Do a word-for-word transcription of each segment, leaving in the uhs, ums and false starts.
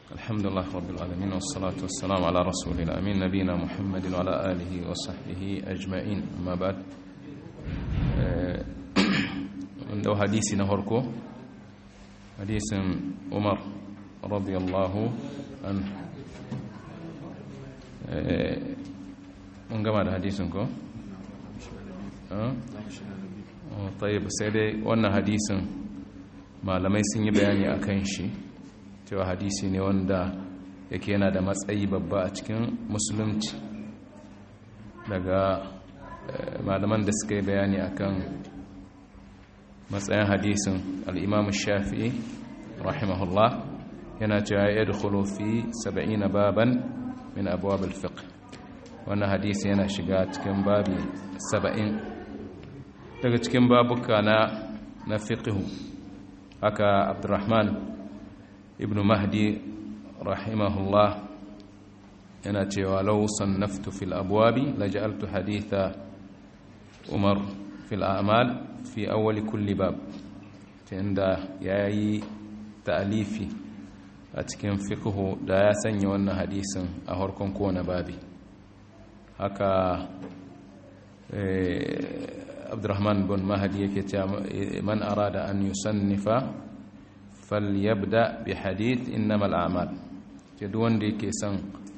الحمد لله رب العالمين والصلاة والسلام على رسول الأمين نبينا محمد وعلى آله وصحبه أجمعين. أما بعد عنده حديث نهركو حديث عمر رضي الله عنه. من قبل حديثكم أه؟ طيب سيدي وانا حديث ما لم يسني بياني أكنشي cewa hadisi ne wanda yake yana da matsayi babba a cikin musulunci daga malaman da suka yi bayani akan matsayin hadisin al-Imam Shafi'i rahimahullah yana cewa yadkhulu fi sab'ina baban min abwab al-fiqh. wannan hadisi yana shiga cikin babi saba'in daga cikin babuka na na fiqh. haka Abdurrahman ibn Mahdi rahimahullah yana cewa law sannaftu fil abwabi laj'altu haditha Umar fil a'mal fi awwal kulli bab. tunda yayi ta'alifi a cikin fiqh da ya sanya wannan hadisin a harkon kowane babi. haka Abdurrahman ibn Mahdi yake cewa man arada an yusannifa falyabda bi hadith innamal a'mal. duk wanda yake son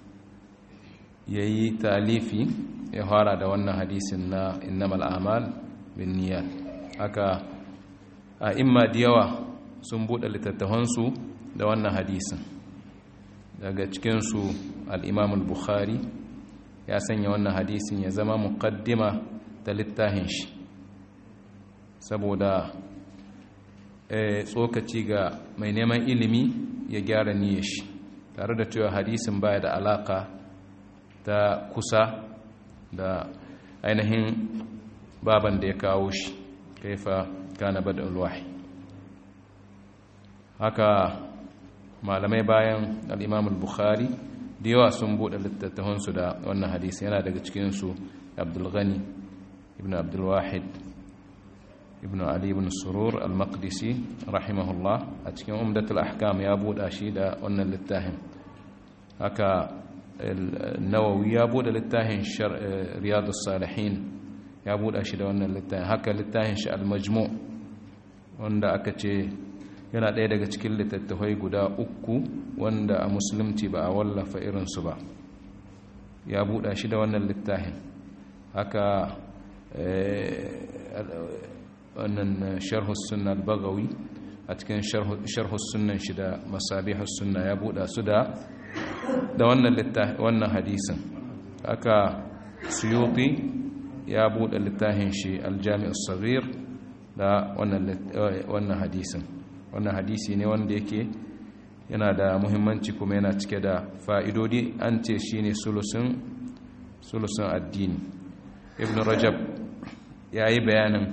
yayi talifi ya fara da wannan hadisin na innamal a'mal binniyat. haka a imma diyawa sun bude littattafan su da wannan hadisin. daga cikin su al-Imam al-Bukhari ya sanya wannan hadisin ya zama muqaddima ta littafin shi saboda tsokaci ga mai neman ilimi ya gyara niyyar shi, tare da cewa hadisin baya da alaka ta kusa da ainihin baban da ya kawo shi, kaifa kana bada'ul wahyi. haka malamai bayan al-Imam al-Bukhari da yawa sun bude littattafansu da wannan hadisi. yana daga cikin su Abdul Ghani ibn Abdul Wahid ibn Ali ibn Surur al-Maqdisi rahimahullah a cikin Umdatul Ahkam ya buɗa shi da wannan littafin. haka Nawawi ya buɗe littafin Riyadus Salihin ya buɗa shi da wannan littafin. haka littafin shi al-Majmu' wanda aka ce yana ɗaya daga cikin littattafai guda uku wanda a musulunci ba a wallafa irinsu ba, ya buɗa shi da wannan littafin. haka wannan sharhus sunna al-Baghawi a cikin sharhus sunnan shi da masabihus sunna ya buɗa su da da wannan littafin wannan hadisin. haka Suyuti ya buɗe littafin shi al-Jami' as-Saghir da wannan wannan hadisin. wannan hadisi ne wanda yake yana da muhimmanci kuma yana cike da fa'idodi. an ce shine sulusun sulusun addini. Ibn Rajab yayi bayanin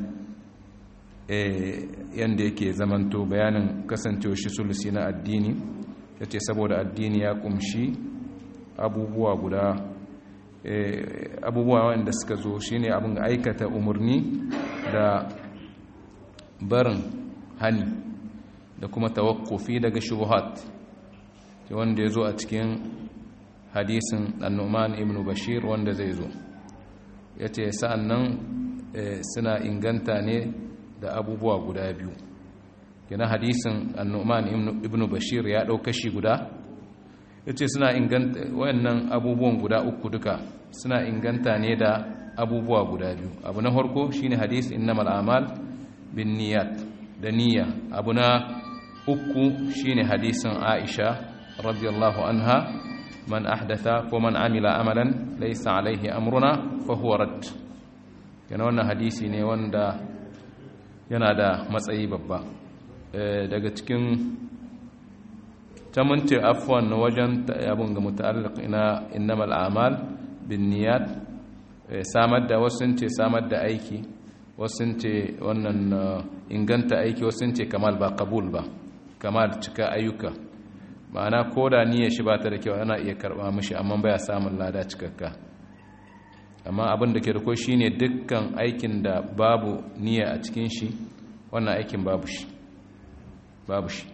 yanda yake zamanto bayanin kasancewa shi sulusi na addini. yace saboda addini ya kumshi abubuwa guda abubuwa wanda suka zo shine abin aikata umurni da barin hani da kuma tawakkufi daga shubuhat, wanda ya zo a cikin hadisin An-Nu'man ibn Bashir wanda zai zo. yace sa'annan suna inganta ne da abubuwa guda biyu. yana hadisin An-Nu'man ibn Bashir ya dauka shi guda, yace suna inganta wayannan abubuwan guda uku duka suna inganta ne da abubuwa guda biyu. abu na farko shine hadis innamal a'mal binniyat da niyya. abu na uku shine hadisin Aisha radiyallahu anha man ahdatha ko man amila amalan laysa alayhi amruna fa huwa rad. yana wannan hadisi ne wanda yana da matsayi babba. daga cikin tamunti afwan wajen abun ga muta'alliq ina innamal a'mal binniyat samar da wasun ce samar da aiki, wasun ce wannan inganta aiki, wasun ce kamal ba qabul ba, kamal cika ayyuka. ma'ana ko da niyyar shi ba ta da kyau ana iya karba mishi amma baya samun lada cikakka. amma abin da ke da ko shine dukkan aikin da babu niyya a cikin shi, wannan aikin babu shi babu shi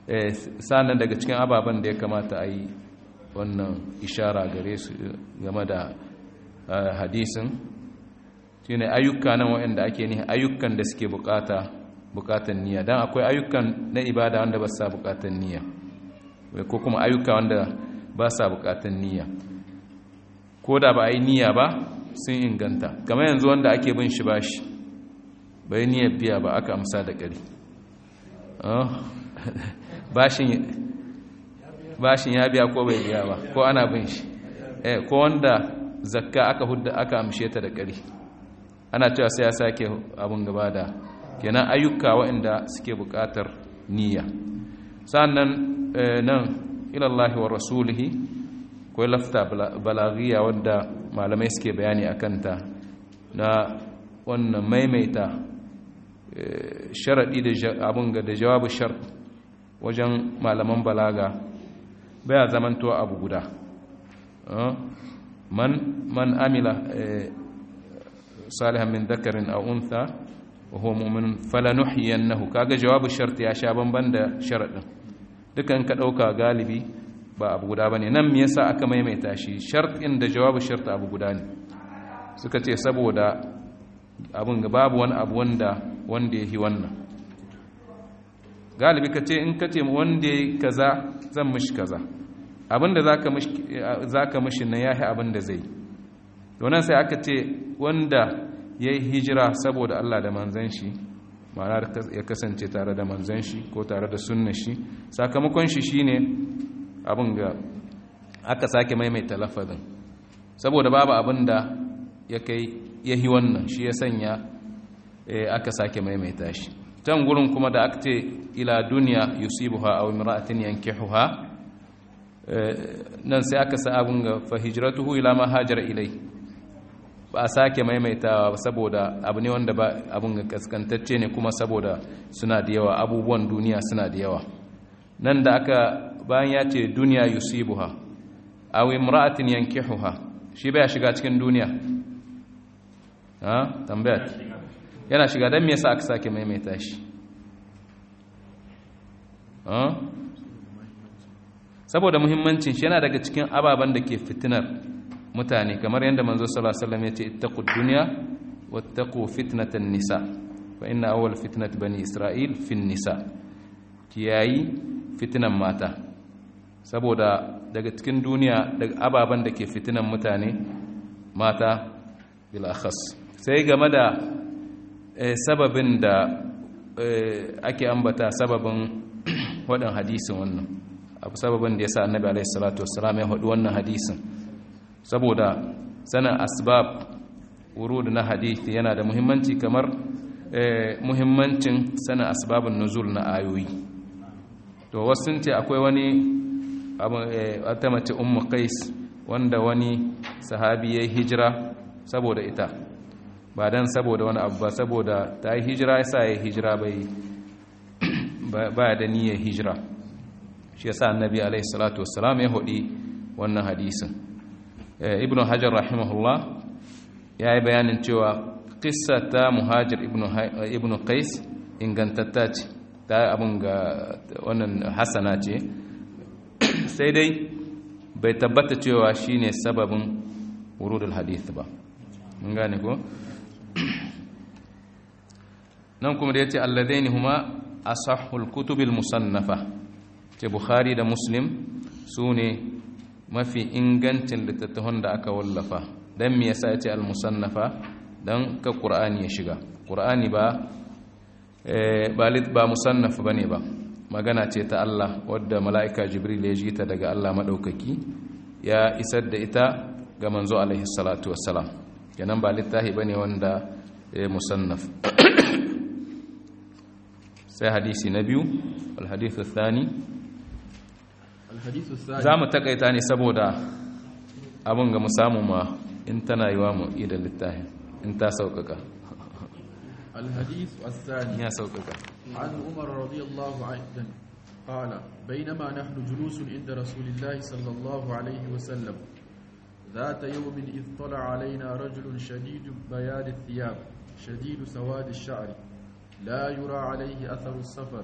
sannan daga cikin ababen da ya kamata a yi wannan ishara gare su game da hadisin shine ayyuka nan waɗanda ake nihi ayyukan da suke bukata bukatan niyya dan akwai ayyukan na ibada wanda ba sa bukatan niyya ko kuma ayyuka wanda ba sa bukatan niyya ko da ba a yi niyya ba sun inganta kamar yanzu wanda ake bin shi bashi bai niyyar biya ba aka amsa da ƙari bashin ya biya ko bai biya ba ko ana bin shi ko wanda zakka aka hudda aka amshe ta da ƙari ana cewa sai ya sake abin gaba da kenan ayyuka waɗanda suke buƙatar niyya sannan nan ilallahi wa rasulihi ko lafta balaghiya wadda malamai suke bayani a kanta na wannan maimaita sharaɗi da abin ga da jawabu shar wajen malaman balaga baya zamanto abu guda man man amila salihan min dhakarin aw untha wa huwa mu'min falanuhyiyannahu kaga jawabu shart ya sha banban da sharadin dukan ka dauka galibi ba abu guda bane nan me yasa aka maimaita shi shartin da jawabu shart abu guda ne suka ce saboda abun ga babu wani abu wanda wanda yahi wannan galibi kace in kace wanda yayi kaza zan mishi kaza abinda zaka mishi zaka mishi nan yahi abinda zai to nan sai aka ce wanda yayi hijira saboda Allah da manzon shi ma'ana ya kasance tare da manzon shi ko tare da sunnar shi sakamakon shi shine abin ga aka sake maimaita lafazin saboda babu abinda ya kai yahi wannan shi ya sanya aka sake maimaita shi can gurin kuma da aka ce ila duniya yusibuha aw imra'atin yankihuha nan sai aka sa abun ga fa hijratuhu ila ma hajara ilai ba a sake maimaitawa saboda abu ne wanda ba abun ga kaskantacce ne kuma saboda suna da yawa abubuwan duniya suna da yawa nan da aka bayan ya ce duniya yusibuha aw imra'atin yankihuha shi baya shiga cikin duniya ha tambaya yana shiga dan me yasa aka sake maimaita shi ha saboda muhimmancin shi yana daga cikin ababen da ke fitinar mutane kamar yadda manzo sallallahu alaihi wasallam ya ce ittaqud dunya wattaqu fitnatan nisa fa inna awwal fitnat bani isra'il fin nisa kiyayi fitinan mata saboda daga cikin duniya daga ababen da ke fitinan mutane mata bil akhas sai game da sababin da ake ambata sababin wadan hadisin wannan abu sababin da yasa annabi alaihi salatu wassalam ya faɗi wannan hadisin saboda sanin asbab wurud na hadisi yana da muhimmanci kamar muhimmancin sanin asbabun nuzul na ayoyi to wasu ce akwai wani wata mace ummu qais wanda wani sahabi ya hijira saboda ita ba dan saboda wani abu ba saboda ta yi hijira yasa ya hijira bai ba da niyyar hijira shi yasa annabi alaihi salatu wassalam ya hudi wannan hadisin ibnu hajar rahimahullah ya yi bayanin cewa qissata muhajir ibnu ibnu qais ingantatta ce ta abun ga wannan hasana ce sai dai bai tabbata cewa shine sababin wurudul hadith ba mun gane ko nan kuma da yace alladaini huma asahhul kutubil musannafa ce bukhari da muslim sune mafi ingancin littattafan da aka wallafa dan me yasa yace al musannafa dan ka qur'ani ya shiga qur'ani ba eh ba lit ba musannaf bane ba magana ce ta Allah wadda mala'ika jibril ya ji ta daga Allah madaukaki ya isar da ita ga manzo alaihi salatu wassalam kenan ba littafi bane wanda musannaf sai hadisi na biyu alhadithu thani za mu takaita ne saboda abin ga mu samu ma in tana yiwa mu idan littafi in ta sauƙaƙa الحديث الثاني يا سوقك عن عمر رضي الله عنه قال بينما نحن جلوس عند رسول الله صلى الله عليه وسلم ذات يوم إذ طلع علينا رجل شديد بياض الثياب شديد سواد الشعر لا يرى عليه أثر السفر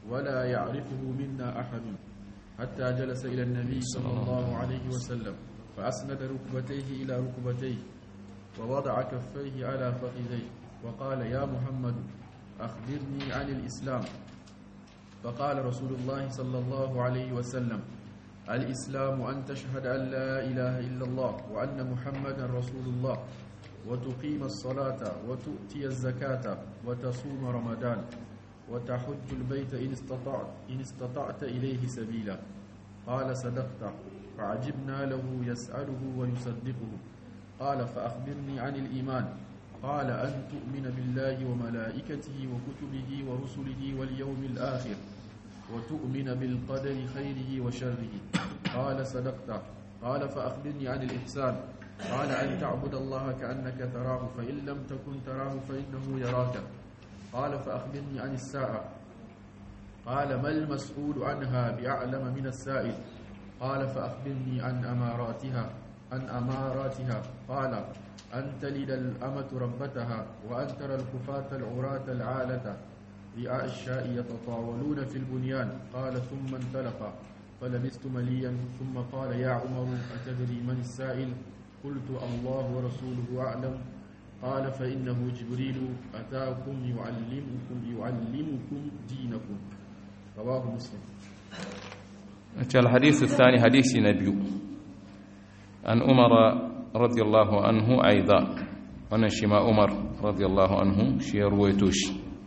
ولا يعرفه منا أحد حتى جلس إلى النبي صلى الله عليه وسلم فأسند ركبتيه إلى ركبتيه ووضع كفيه على فخذيه وقال يا محمد أخبرني عن الإسلام. فقال رسول الله صلى الله عليه وسلم الإسلام أن تشهد أن لا إله إلا الله وأن محمدا رسول الله وتقيم الصلاة وتؤتي الزكاة وتصوم رمضان وتحج البيت إن استطعت, إن استطعت إليه سبيلا. قال صدقت. فعجبنا له يسأله ويصدقه. قال فأخبرني عن الإيمان. قال أن تؤمن بالله وملائكته وكتبه ورسله واليوم الآخر وتؤمن بالقدر خيره وشره. قال صدقت. قال فأخبرني عن الإحسان. قال أن تعبد الله كأنك تراه فإن لم تكن تراه فإنه يراك. قال فأخبرني عن الساعة. قال ما المسؤول عنها بأعلم من السائل. قال فأخبرني عن أماراتها عن أماراتها. قال أن تلد الأمة ربتها وأن ترى الكفاة العراة العالة رعاء الشاء يتطاولون في البنيان. قال ثم انطلق فلبثت مليا ثم قال يا عمر أتدري من السائل؟ قلت الله ورسوله أعلم. قال فإنه جبريل أتاكم يعلمكم يعلمكم دينكم. رواه مسلم. الحديث الثاني حديث نبي عن عمر رضي الله عنه أيضا ونشما عمر رضي الله عنه شي رويتوش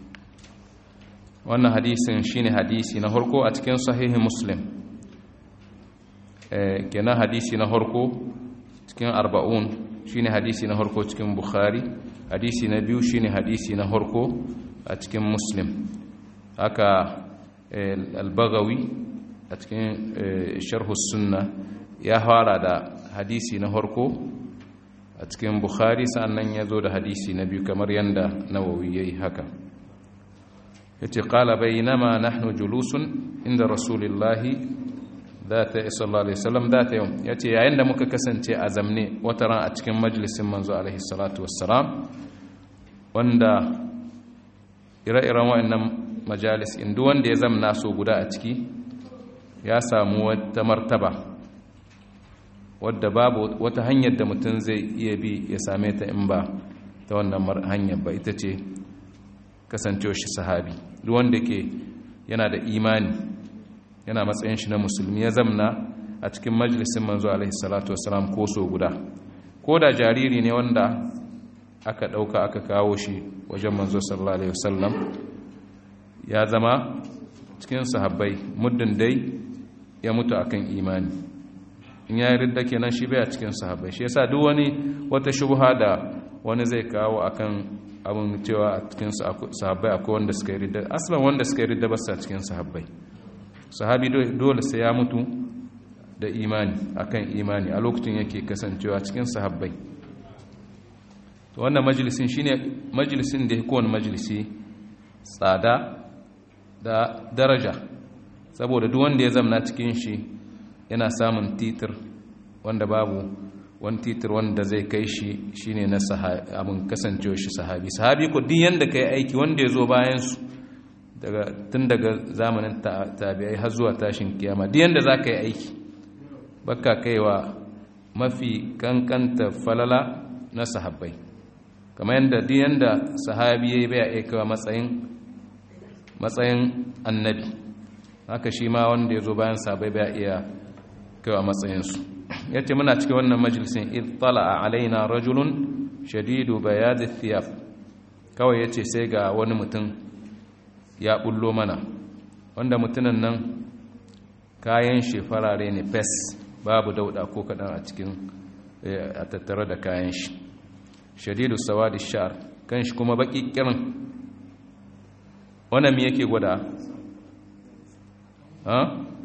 وأن حديث شين حديثي نهركو أتكن صحيح مسلم كنا حديثي نهركو تكن أربعون شين حديثي نهركو تكن بخاري حديثي نبي شين حديثي نهركو أتكن مسلم هكا البغوي أتكن شرح السنة يا هذا hadisi na harko a cikin bukhari sannan ya zo da hadisi na biyu kamar yanda nawawi yayi haka yace qala bainama nahnu julusun inda rasulillahi zata sallallahu alaihi wasallam zata yau yace yayin da muka kasance a zamne wata ran a cikin majalisin manzo alaihi salatu wassalam wanda ire-iren wayannan majalis inda wanda ya zamna so guda a ciki ya samu wata martaba wadda babu wata hanyar da mutum zai iya bi ya same ta in ba ta wannan hanyar ba ita ce kasancewa shi sahabi duk wanda ke yana da imani yana matsayin shi na musulmi ya zamna a cikin majalisin manzo alaihi salatu wassalam ko so guda ko da jariri ne wanda aka dauka aka kawo shi wajen manzo sallallahu alaihi wasallam ya zama cikin sahabbai muddin dai ya mutu akan imani in ya ridda kenan shi bai a cikin sahabbai shi yasa duk wani wata shubha da wani zai kawo akan abin cewa a cikin sahabbai akwai wanda suka yi ridda aslan wanda suka yi ridda ba su a cikin sahabbai sahabi dole sai ya mutu da imani akan imani a lokacin yake kasancewa cikin sahabbai to wannan majalisin shine majalisin da yake kowane majalisi tsada da daraja saboda duk wanda ya zamna cikin shi yana samun titir wanda babu wani titir wanda zai kai shi shine na sahabi abin kasancewa shi sahabi sahabi ko din yanda kai aiki wanda ya zo bayan su daga tun daga zamanin tabi'ai har zuwa tashin kiyama din yanda za ka yi aiki baka kaiwa mafi kankanta falala na sahabbai kamar yanda din yanda sahabi yayi bai aikawa matsayin matsayin annabi haka shi ma wanda ya zo bayan sahabbai bai iya kaiwa matsayinsu ya ce muna cikin wannan majalisin ittala'a alaina rajulun shadidu bayad thiyab kawai yace sai ga wani mutum ya bullo mana wanda mutumin nan kayan shi farare ne fes babu dauda ko kadan a cikin a tattare da kayan shi shadidu sawadi shar kan shi kuma baki kirin wannan me yake gwada ha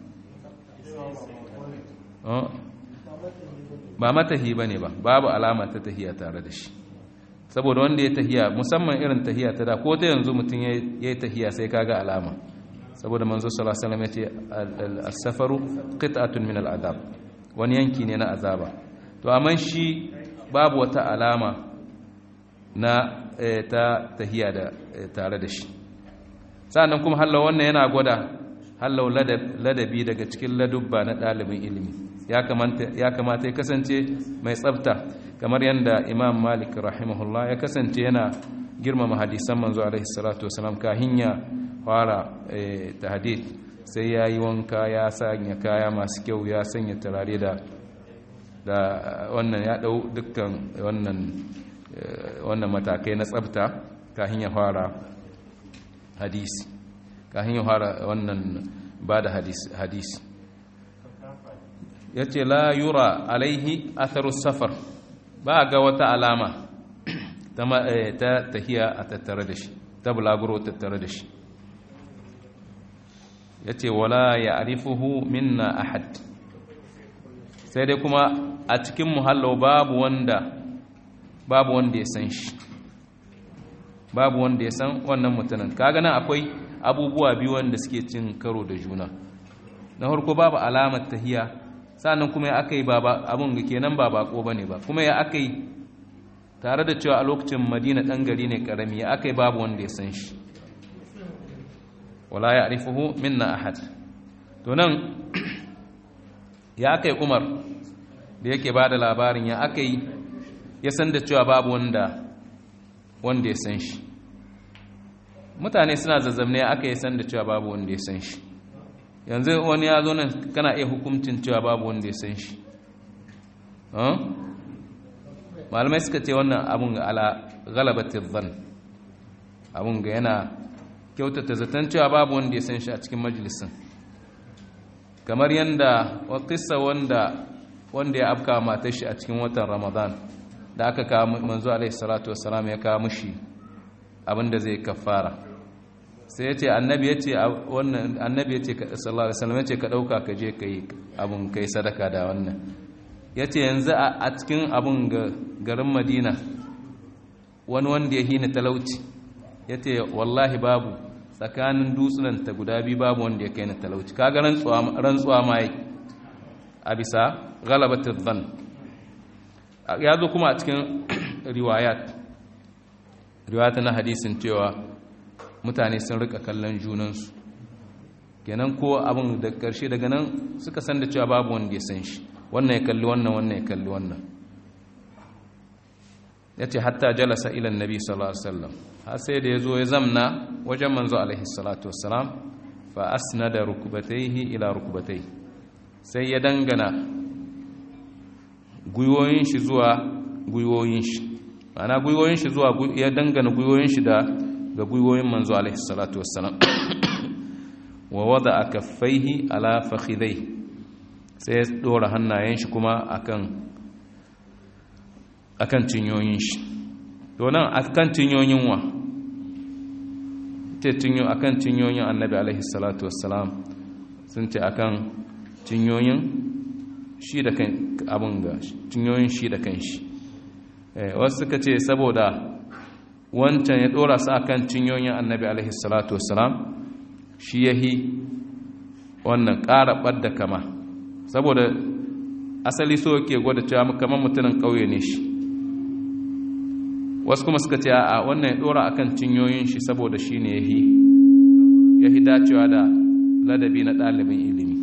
ba matahi ba ne ba babu alama ta tahiya tare da shi saboda wanda ya tahiya musamman irin tahiya ta da ko ta yanzu mutum ya yi tahiya sai kaga alama saboda manzo sallallahu alaihi wasallam ya ce as-safaru qit'atun min al-adab wani yanki ne na azaba to amma shi babu wata alama na ta tahiya da tare da shi sannan kuma hallau wannan yana gwada hallau ladabi daga cikin ladubba na ɗalibin ilimi ya kamata ya kasance mai tsafta kamar yadda imam malik rahimahullah ya kasance yana girmama hadisan manzo alaihi salatu wasalam kahin ya fara tahdid sai ya yi wanka ya sanya kaya masu kyau ya sanya turare da da wannan ya dau dukkan wannan wannan matakai na tsafta kahin ya fara hadisi kahin ya fara wannan ba da hadisi ya ce la yura alaihi atharu safar ba ga wata alama ta tahiya a tattare da shi ta bulaguro tattare da shi ya ce wala ya arifuhu minna ahad sai dai kuma a cikin muhallo babu wanda babu wanda ya san shi babu wanda ya san wannan mutumin kaga nan akwai abubuwa biyu wanda suke cin karo da juna na farko babu alamar tahiya sannan kuma ya akai baba abun ga kenan ba bako bane ba kuma ya akai tare da cewa a lokacin Madina dan gari ne karami ya akai babu wanda ya san shi wala ya'rifuhu minna ahad to nan ya akai Umar da yake bada labarin ya akai ya san da cewa babu wanda wanda ya san shi mutane suna zazzamne aka yi san da cewa babu wanda ya san shi yanzu wani ya zo nan kana iya hukuncin cewa babu wanda ya san shi malamai suka ce wannan abun ga ala galabatin zan abun ga yana kyautata zaton cewa babu wanda ya san shi a cikin majalisin kamar yadda wakisa wanda wanda ya afka matar shi a cikin watan ramadan da aka kawo manzo alaihi salatu wassalam ya kawo mushi abinda zai kafara sai ya ce annabi ya ce wannan annabi ya ce sallallahu alaihi wasallam ya ce ka dauka ka je kai abun kai sadaka da wannan ya ce yanzu a cikin abun garin Madina wani wanda ya hina talauci ya ce wallahi babu tsakanin dutsunan ta guda biyu babu wanda ya kai na talauci kaga rantsuwa rantsuwa mai a bisa galabatul dhann ya zo kuma a cikin riwayat riwayat na hadisin cewa mutane sun rika kallon junansu kenan ko abin da karshe daga nan suka san da cewa babu wanda ya san shi wannan ya kalli wannan wannan ya kalli wannan ya ce hatta jalasa ilan nabi sallallahu alaihi wasallam har sai da ya zo ya zamna wajen manzo alaihi salatu wassalam fa asnada rukubatayhi ila rukubatayhi sai ya dangana gwiwoyin shi zuwa gwiwoyin shi ma'ana gwiwoyin shi zuwa ya dangana gwiwoyin shi da ga gwiwoyin manzo alaihi salatu wassalam wa wada'a kaffaihi ala fakhidai sai ya dora hannayen shi kuma akan akan cinyoyin shi to nan akan cinyoyin wa ce cinyo akan cinyoyin annabi alaihi salatu wassalam sun ce akan cinyoyin shi da kan abin ga cinyoyin shi da kan shi wasu suka ce saboda wancan ya dora su akan cinyoyin annabi alaihi salatu wassalam shi yahi wannan ƙara ɓadda kama saboda asali so yake gwada cewa kamar mutumin ƙauye ne shi wasu kuma suka ce a wannan ya dora akan cinyoyin shi saboda shi ne yahi yahi dacewa da ladabi na ɗalibin ilimi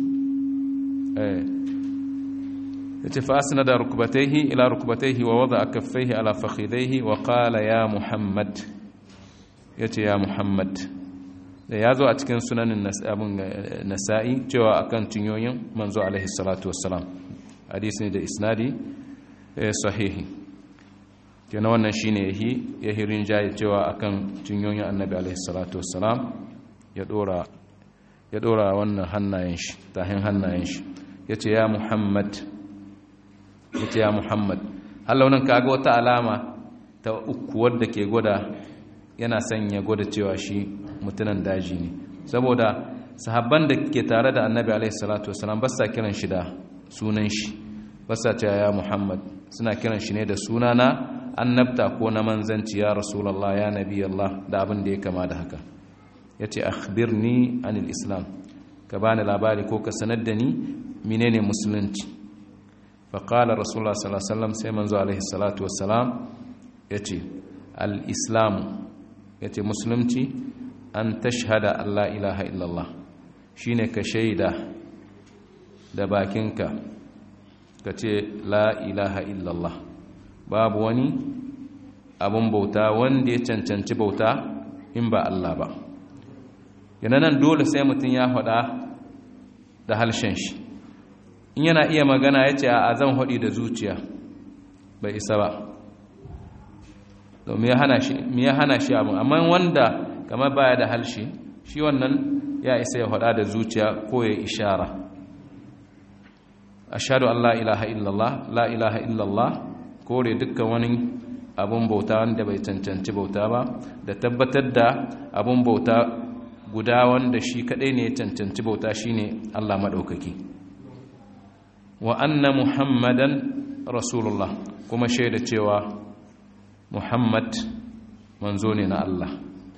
yace fa asnada rukbatayhi ila rukbatayhi wa wada'a kaffayhi ala fakhidayhi wa qala ya muhammad yace ya muhammad da yazo a cikin sunanin nasa'i cewa akan cinyoyin manzo alaihi salatu wassalam hadisi ne da isnadi sahihi kenan wannan shine yahi yahirin jayi cewa akan cinyoyin annabi alaihi salatu wassalam ya dora ya dora wannan hannayen shi tahin hannayen shi yace ya muhammad yace ya muhammad Allah wannan kaga wata alama ta uku wadda ke gwada yana sanya gwada cewa shi mutunan daji ne saboda sahabban da ke tare da annabi alaihi salatu wasalam ba sa kiran shi da sunan shi ba sa cewa ya muhammad suna kiran shi ne da sunana annabta ko na manzanci ya rasulullah ya nabi Allah da abin da ya kama da haka yace akhbirni anil islam ka bani labari ko ka sanar da ni menene musulunci fa qala rasulullah sallallahu alaihi wasallam sai manzo alaihi salatu wassalam yace al islam yace musulunci an tashhada Allah ilaha illallah shine ka shaida da bakinka ka ce la ilaha illallah babu wani abun bauta wanda ya cancanci bauta in ba Allah ba. yana nan dole sai mutum ya faɗa da halshen shi, in yana iya magana ya ce a zan haɗi da zuciya bai isa ba, domin ya hana shi abin. amma wanda kamar baya da halshe shi wannan ya isa ya faɗa da zuciya ko ya ishara. ashhadu an la ilaha illallah, la ilaha illallah kore dukkan wani abun bauta wanda bai cancanci bauta ba, da tabbatar da abun bauta guda wanda shi kadai ne ya cancanci bauta shine Allah madaukaki. wa anna muhammadan rasulullah, kuma shaida cewa muhammad manzo ne na Allah.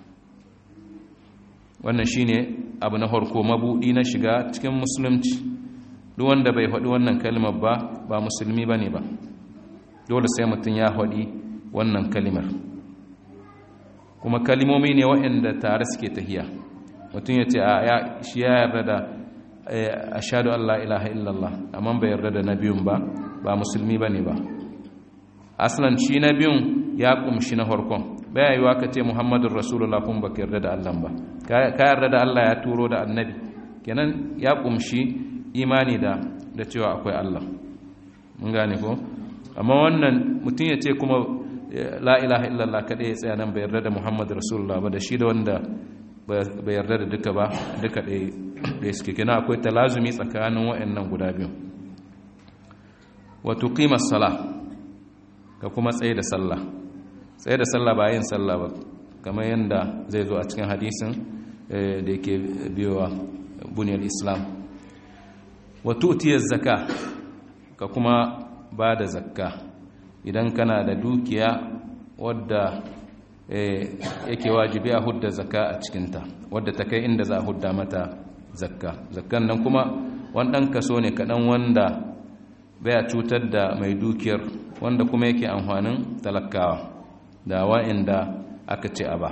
wannan shine abu na farko, mabudi na shiga cikin musulunci. duk wanda bai faɗi wannan kalmar ba ba musulmi bane ba, dole sai mutum ya faɗi wannan kalimar. kuma kalimomi ne waɗanda tare suke tahiya. mutum ya ce a shi ya yarda da ashhadu an la ilaha illallah amma bai yarda da na biyun ba ba musulmi bane ba. aslan shi na biyun ya kumshi na farkon. baya yiwa ka ce muhammadur rasulullah kun baka yarda da Allah ba, ka yarda da Allah ya turo da annabi, kenan ya kumshi imani da da cewa akwai Allah. mun gane ko? amma wannan mutum ya ce kuma la ilaha illallah kadai ya tsaya nan bai yarda da muhammadur rasulullah ba, da shi da wanda bai yarda da duka ba duka ɗaya suke. kina akwai talazumi tsakanin waɗannan guda biyu. wa tuqima as-sala, ka kuma tsaye da sallah. tsaye da sallah ba yin sallah ba kamar yanda zai zo a cikin hadisin da yake biyowa buniyar islam. wa tu'ti az-zaka, ka kuma ba da zakka. idan kana da dukiya wadda yake wajibi a hudda zakka a cikinta, wadda ta kai inda za a hudda mata zakka. zakkan nan kuma wannan kaso ne kaɗan wanda baya cutar da mai dukiyar, wanda kuma yake amfanin talakawa da wa'inda aka ce a ba.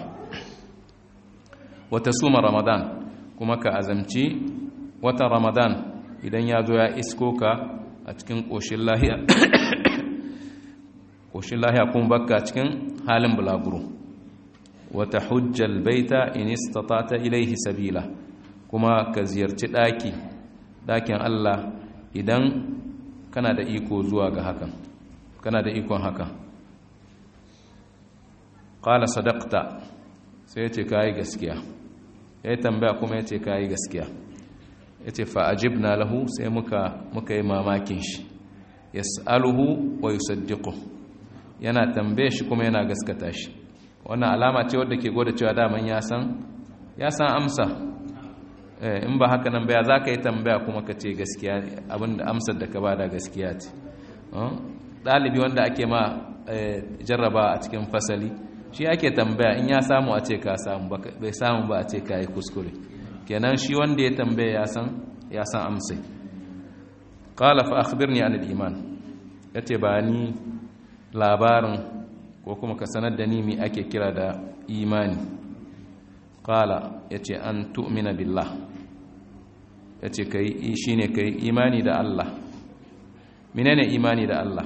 wata suma ramadan, kuma ka azamci wata ramadan idan ya zo ya isko ka a cikin ƙoshin lahiya ƙoshin lahiya kuma baka cikin halin bulaguro. wata hujjal baita in istata'ta ilaihi sabila, kuma ka ziyarci daki dakin Allah idan kana da iko zuwa ga hakan, kana da ikon haka. qala sadaqta, sai yace kai gaskiya. yayi tambaya kuma yace kai gaskiya. yace fa ajibna lahu, sai muka muka yi mamakin shi. yas'aluhu wa yusaddiqu, yana tambaye shi kuma yana gaskata shi. wannan alama ce wadda ke gwada cewa daman ya san ya san amsa. in ba haka nan baya za ka yi tambaya kuma ka ce gaskiya, abinda amsar da ka bada gaskiya ce. ɗalibi wanda ake ma jarraba a cikin fasali shi ake tambaya, in ya samu a ce ka samu, bai samu ba a ce ka yi kuskure. kenan shi wanda ya tambaya ya san ya san amsai. qala fa akhbirni an al-iman, yace ba ni labarin ko kuma ka sanar da ni mi ake kira da imani. qala yace an tu'mina billah, yace kai shine kai imani da Allah. menene imani da Allah?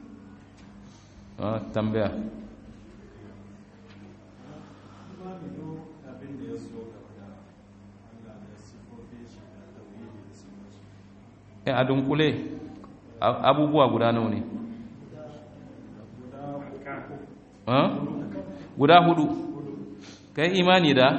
ah tambaya. eh a dunkule abubuwa guda nawa ne? guda hudu. kai imani da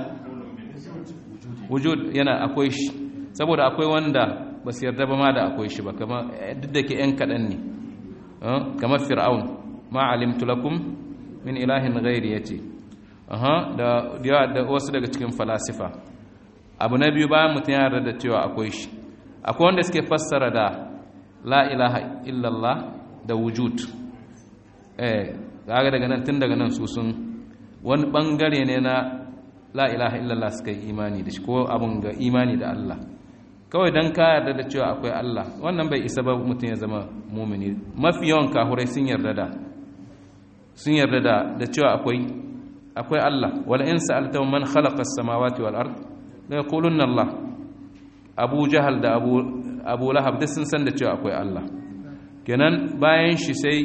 wujud yana akwai shi, saboda akwai wanda ba su yarda ba ma da akwai shi ba, kamar duk da ke 'yan kaɗan ne, kamar fir'aun ma alimtu lakum min ilahin ghairi yace. da da wasu daga cikin falasifa. abu na biyu, bayan mutum ya yarda da cewa akwai shi, akwai wanda suke fassara da la ilaha illallah da wujud. eh kaga daga nan tun daga nan su sun wani bangare ne na la ilaha illallah suka yi imani da shi, ko abun ga imani da Allah. kawai dan ka yarda da cewa akwai Allah wannan bai isa ba mutum ya zama mumini. mafi yawan kahurai sun yarda da sun yarda da da cewa akwai akwai Allah wala in sa'altahum man khalaqa as-samawati wal ard la yaqulunna Allah Abu Jahal da Abu Abu Lahab duk sun san da cewa akwai Allah kenan bayan shi sai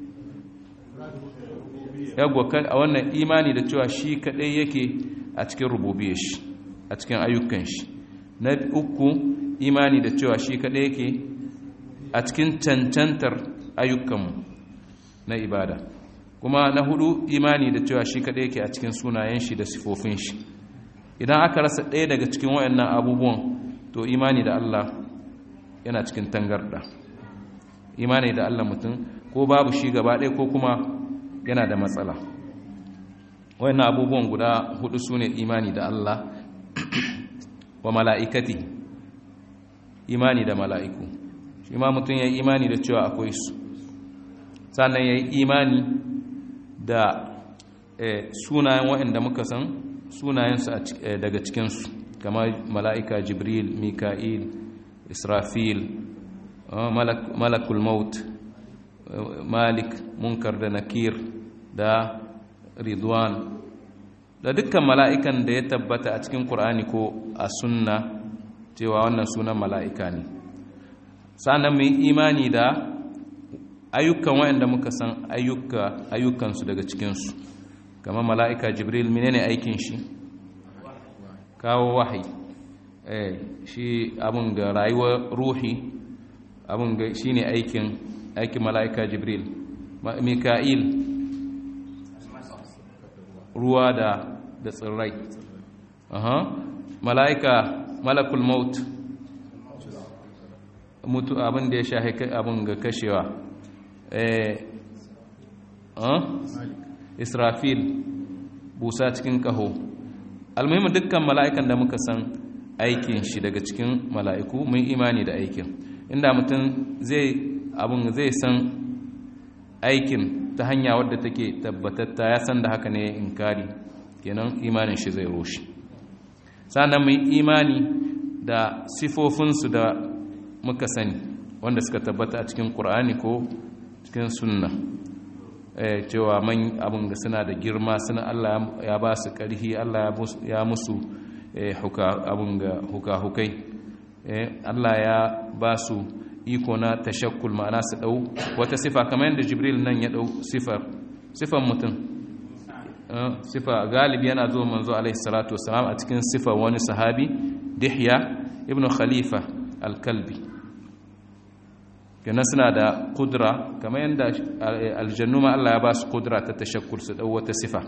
yagwa a wannan imani da cewa shi kadai yake a cikin rububiyar shi a cikin ayyukan shi na uku imani da cewa shi kadai yake a cikin cancantar ayyukanmu na ibada kuma na hudu imani da cewa shi kadai yake a cikin sunayen shi da sifofin shi idan aka rasa ɗaya daga cikin wayannan abubuwan to imani da Allah yana cikin tangarda imani da Allah mutum ko babu shi gaba ɗaya ko kuma yana da matsala wayannan abubuwan guda hudu sune imani da Allah wa mala'ikati imani da mala'iku shi ma mutum ya yi imani da cewa akwai su sannan ya yi imani da sunayen waɗanda muka san sunayensu daga cikinsu kamar mala'ika jibril mika'il israfil malakul maut malik munkar da nakir da ridwan da dukkan mala'ikan da ya tabbata a cikin ƙur'ani ko a sunna cewa wannan sunan mala'ika ne sannan mu yi imani da ayyukan waɗanda muka san ayyukansu daga cikinsu kamar mala'ika jibril menene aikin shi kawo wahayi eh shi abin ga rayuwar ruhi abin ga shi ne aikin aikin mala'ika jibril mika'il ruwa da da tsirrai aha mala'ika malakul maut mutu abin da ya shahi abin ga kashewa eh israfil busa cikin kaho almuhimmin dukkan mala'ikan da muka san aikin shi daga cikin mala'iku mun imani da aikin inda mutum zai abin zai san aikin ta hanya wadda take tabbatatta ya san da haka ne inkari kenan imanin shi zai roshi sannan mun imani da sifofinsu da muka sani wanda suka tabbata a cikin Qur'ani ko cikin sunna eh cewa man abin da suna da girma suna Allah ya ba su ƙarfi Allah ya musu eh huka abin ga huka hukai eh Allah ya ba su iko na tashakkul ma'ana su dau wata sifa kamar yadda Jibril nan ya dau sifar sifan mutum sifa galibi yana zo manzo alaihi salatu wassalam a cikin sifar wani sahabi Dihya ibn Khalifa al-Kalbi kenan suna da kudura kamar yadda aljannu ma Allah ya ba su kudura ta tashakkul su dau wata sifa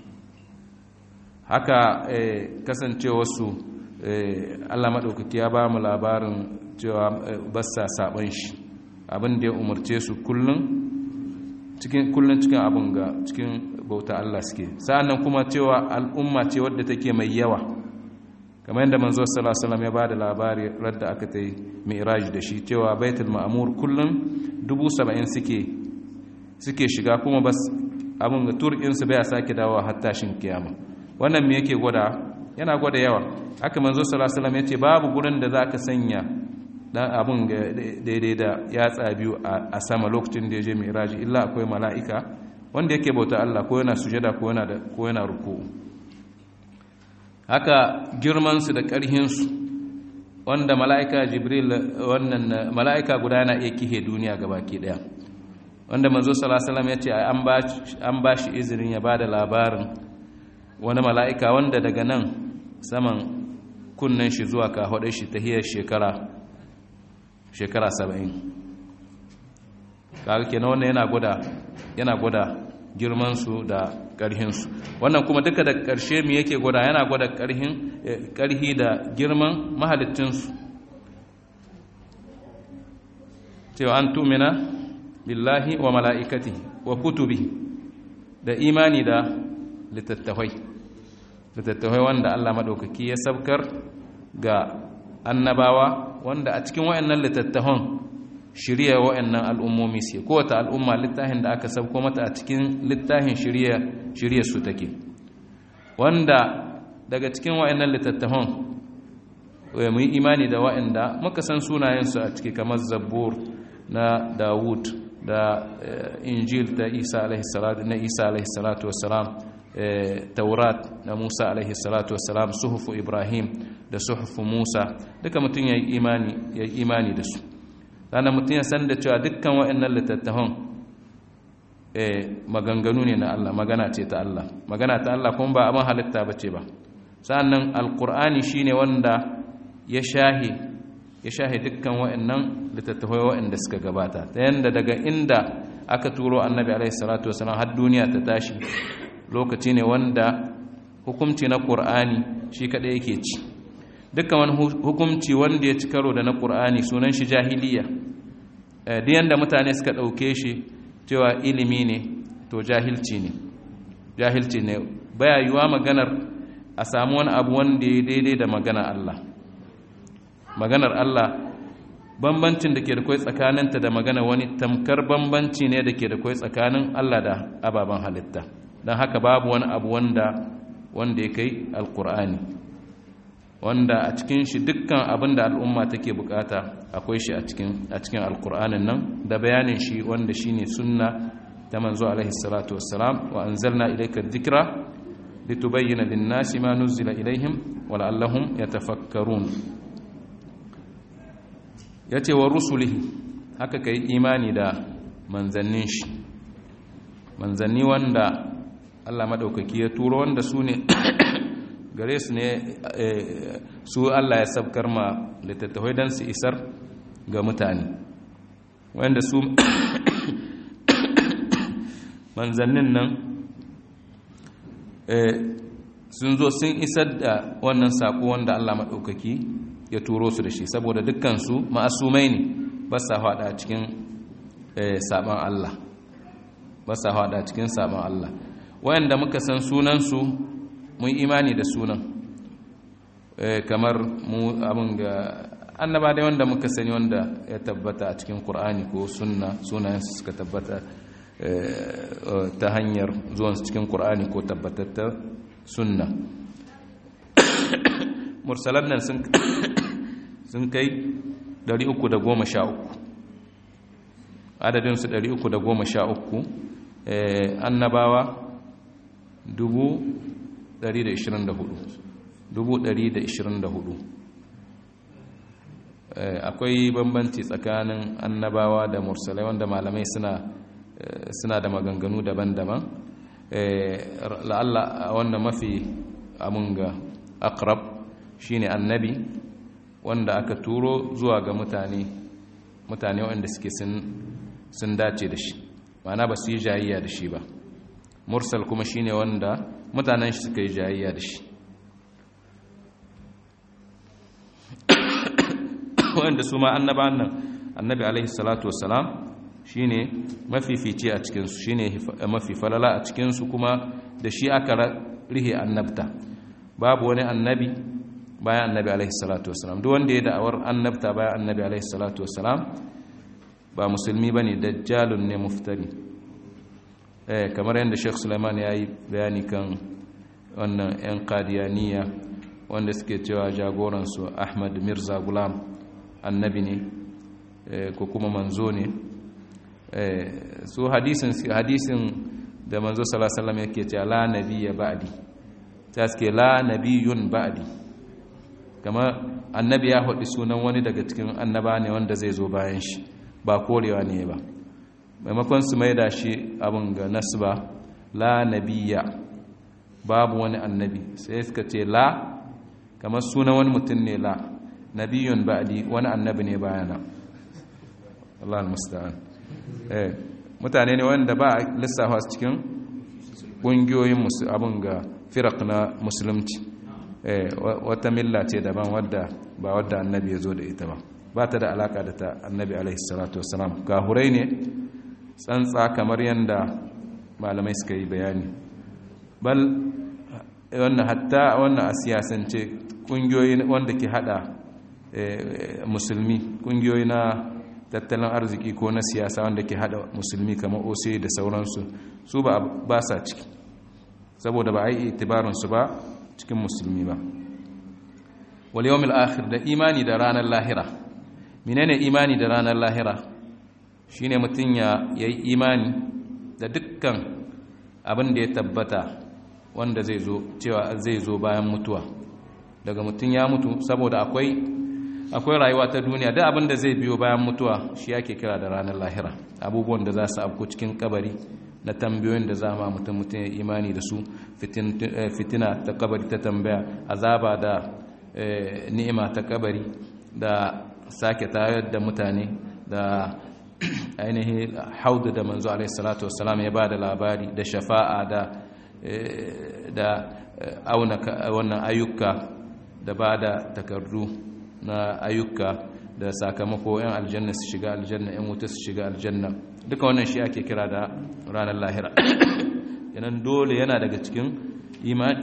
haka kasancewa su Allah madaukaki ya ba mu labarin cewa bassa saban shi abin da ya umarce su kullun cikin kullun cikin abin ga cikin bauta Allah suke sa'annan kuma cewa al'umma ce wadda take mai yawa kamar yadda manzo sallallahu alaihi wasallam ya bada labari radda aka tai mi'raj da shi cewa baitul ma'mur kullun dubu saba'in suke suke shiga kuma bas abin ga turkin su baya sake dawowa har tashin kiyama wannan me yake gwada yana gwada yawa haka manzo sallallahu alaihi wasallam yace babu gurin da zaka sanya dan abin ga daidai da yatsa biyu a sama lokacin da ya je mi'raj illa akwai mala'ika wanda yake bauta Allah ko yana sujada ko yana da ko yana ruku'u haka girmansu da ƙarhinsu wanda mala'ika jibril wannan mala'ika guda yana iya kihe duniya gabaki ɗaya wanda manzo sallallahu alaihi wasallam ya ce an ba shi izinin ya ba da labarin wani mala'ika wanda daga nan saman kunnen shi zuwa kafaɗar shi ta hiyar shekara shekara saba'in kaga kenan wannan yana gwada yana gwada girmansu da ƙarhinsu wannan kuma duka da ƙarshe mu yake gwada yana gwada ƙarhin ƙarhi da girman mahalittinsu cewa an tumina billahi wa mala'ikati wa kutubi da imani da littattafai littattafai wanda Allah maɗaukaki ya sabkar ga annabawa wanda a cikin waɗannan littattafan shirya wa'annan al'ummomi sai kowace al'umma littafin da aka sabko mata a cikin littafin shirya shirya su take wanda daga cikin wa'annan littattafan mu yi imani da wa'anda muka san sunayensu a ciki kamar Zabbur na Dawud da Injil ta Isa alaihi salatu na Isa alaihi salatu wassalam taurat na Musa alaihi salatu wassalam, suhufu Ibrahim da suhufu Musa, duka mutum ya yi imani ya yi imani da su. sannan mutum ya san da cewa dukkan waɗannan littattafan maganganu ne na Allah, magana ce ta Allah, magana ta Allah kuma ba abin halitta bace ba. sannan alqur'ani shine wanda ya shahi ya shahi dukkan waɗannan littattafai waɗanda suka gabata, ta yanda daga inda aka turo annabi alaihi salatu wasallam har duniya ta tashi, lokaci ne wanda hukunci na qur'ani shi kadai yake ci. dukkan wani hukunci wanda ya ci karo da na qur'ani sunan shi jahiliya. duk yanda mutane suka dauke shi cewa ilimi ne, to jahilci ne jahilci ne baya yiwa maganar a samu wani abu wanda ya daidai da maganar Allah. maganar Allah bambancin da ke da kai tsakaninta da magana wani tamkar bambanci ne da ke da kai tsakanin Allah da ababen halitta. don haka babu wani abu wanda wanda ya kai alkur'ani, wanda a cikin shi dukkan abin da al'umma take bukata akwai shi a cikin a cikin alkur'anin nan, da bayanin shi wanda shine sunna ta manzo alaihi salatu wassalam. wa anzalna ilayka dhikra litubayyana lin-nasi ma nuzila ilayhim wa la'allahum yatafakkarun. yace wa rusulihi, haka kai imani da manzannin shi, manzanni wanda Allah madaukaki ya turo, wanda su ne gare su ne su Allah ya sabkar ma littattafai don su isar ga mutane, wanda su manzannin nan sun zo sun isar da wannan saƙo wanda Allah maɗaukaki ya turo su da shi, saboda dukkansu ma'asumai ne, ba sa haɗa cikin saɓon Allah ba sa haɗa cikin saɓon Allah. wayanda muka san sunansu mun imani da sunan, kamar mu abin ga annaba dai wanda muka sani wanda ya tabbata a cikin Qur'ani ko sunna, sunayensu suka tabbata ta hanyar zuwansu cikin Qur'ani ko tabbatattar sunna. mursalan nan sun kai ɗari uku da goma sha uku, adadinsu ɗari uku da goma sha uku, annabawa dubu ɗari da ishirin da hudu dubu ɗari da ishirin da hudu. akwai bambanci tsakanin annabawa da mursalai wanda malamai suna suna da maganganu daban-daban. la'alla wanda mafi amun ga akrab shine annabi wanda aka turo zuwa ga mutane mutane wanda suke sun dace da shi, ma'ana ba su yi jayayya da shi ba. mursal kuma shine wanda mutanen shi suka yi jayayya da shi, wanda su ma annabawan nan annabi alaihi salatu wassalam shine mafifici a cikin su, shine mafi falala a cikin su, kuma da shi aka rihe annabta. babu wani annabi bayan annabi alaihi salatu wassalam. duk wanda ya da'awar annabta bayan annabi alaihi salatu wassalam ba musulmi bane, dajjalun ne, muftari. eh kamar yadda Sheikh Sulaiman ya yi bayani kan wannan yan qadiyaniya wanda suke cewa jagoransu Ahmad Mirza Gulam annabi ne ko kuma manzo ne. su hadisin hadisin da manzo sallallahu alaihi wasallam yake cewa la nabiyya ba'di, ta suke la nabiyyun ba'di, kama annabi ya faɗi sunan wani daga cikin annaba ne wanda zai zo bayan shi, ba korewa ne ba. maimakon su mai da shi abin ga nasba la nabiyya, babu wani annabi, sai suka ce la kamar sunan wani mutum ne, la nabiyyun ba'di, wani annabi ne bayana. Allah al-musta'an. eh mutane ne wanda ba lissafa su cikin kungiyoyin abin ga firaq na musulunci. eh wata milla ce daban wadda ba wadda annabi ya zo da ita ba, ba ta da alaka da ta annabi alaihi salatu wassalam. gahurai ne tsantsa kamar yadda malamai suka yi bayani. bal wannan hatta wannan a siyasance kungiyoyi wanda ke hada musulmi, kungiyoyi na tattalin arziki ko na siyasa wanda ke hada musulmi kamar O C da sauransu, su ba ba sa ciki, saboda ba a yi itibarin su ba cikin musulmi ba. wal yawmil akhir, da imani da ranar lahira. menene imani da ranar lahira? shine mutum ya yi imani da dukkan abin da ya tabbata wanda zai zo cewa zai zo bayan mutuwa daga mutum ya mutu saboda akwai akwai rayuwa ta duniya duk abin da zai biyo bayan mutuwa shi yake kira da ranar lahira abubuwan da za su afko cikin kabari na tambayoyin da za ma mutum mutum ya imani da su fitina ta kabari ta tambaya azaba da ni'ima ta kabari da sake tayar da mutane da ainihin haudu da manzo alaihi salatu wassalam ya ba da labari da shafa'a da da auna wannan ayyuka da ba da takardu na ayyuka da sakamako yan aljanna su shiga aljanna yan wuta su shiga aljanna duka wannan shi ake kira da ranar lahira yanan dole yana daga cikin imani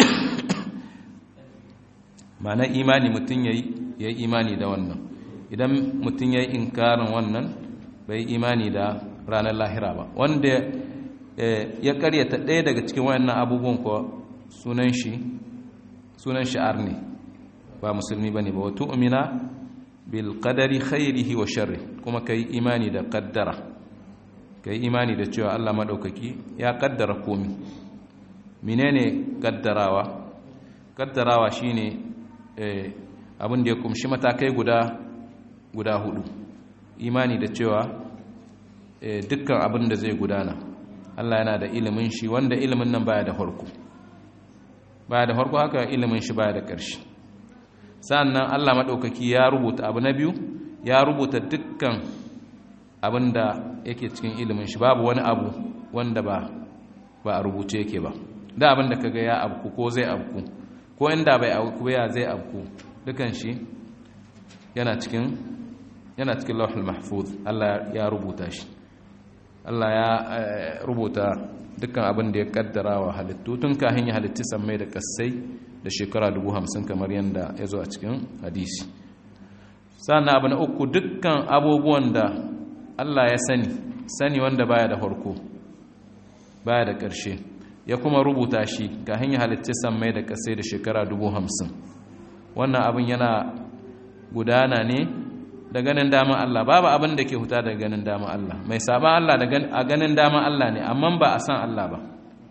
ma'ana imani mutum yayi yayi imani da wannan idan mutum yayi inkarin wannan bai imani da ranar lahira ba wanda ya karyata ɗaya daga cikin wayannan abubuwan ko sunan shi sunan shi arni ba musulmi bane ba wato umina bil qadari khairihi wa sharri kuma kai imani da qaddara kai imani da cewa Allah madaukaki ya kaddara komai menene kaddarawa kaddarawa shine eh abin da ya kumshi matakai guda guda hudu imani da cewa eh dukkan abin da zai gudana Allah yana da ilimin shi wanda ilimin nan baya da farko baya da farko haka ilimin shi baya da ƙarshe sannan Allah maɗaukaki ya rubuta abu na biyu ya rubuta dukkan abin da yake cikin ilimin shi babu wani abu wanda ba ba a rubuce yake ba da abin da kaga ya abku ko zai abku ko inda bai abku ya zai abku dukan shi yana cikin yana cikin lauhul mahfuz Allah ya rubuta shi Allah ya rubuta dukkan abin da ya kaddara wa halittu tun kafin ya halitti sammai da kassai da shekara dubu hamsin kamar yadda ya zo a cikin hadisi sannan abu na uku dukkan abubuwan da Allah ya sani sani wanda baya da farko baya da ƙarshe ya kuma rubuta shi kafin ya halitti sammai da kassai da shekara dubu hamsin wannan abin yana gudana ne da ganin dama Allah babu abin da ke huta da ganin dama Allah mai saba Allah da a ganin dama Allah ne amma ba a san Allah ba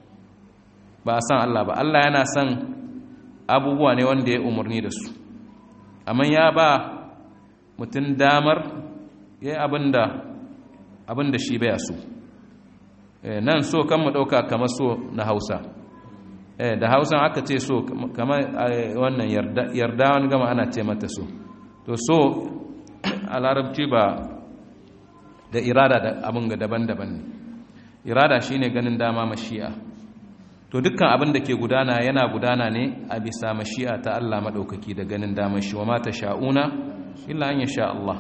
ba a san Allah ba Allah yana san abubuwa ne wanda ya umarni da su amma ya ba mutum damar yayi abinda abinda shi baya so eh nan so kan mu dauka kamar so na Hausa eh da Hausa aka ce so kamar wannan yarda yarda wani gama ana ce mata so to so a larabci ba da irada da abin ga daban-daban ne irada shine ganin dama mashi'a to dukkan abin da ke gudana yana gudana ne a bisa mashi'a ta Allah madaukaki da ganin dama shi wa ma sha'una illa an yasha Allah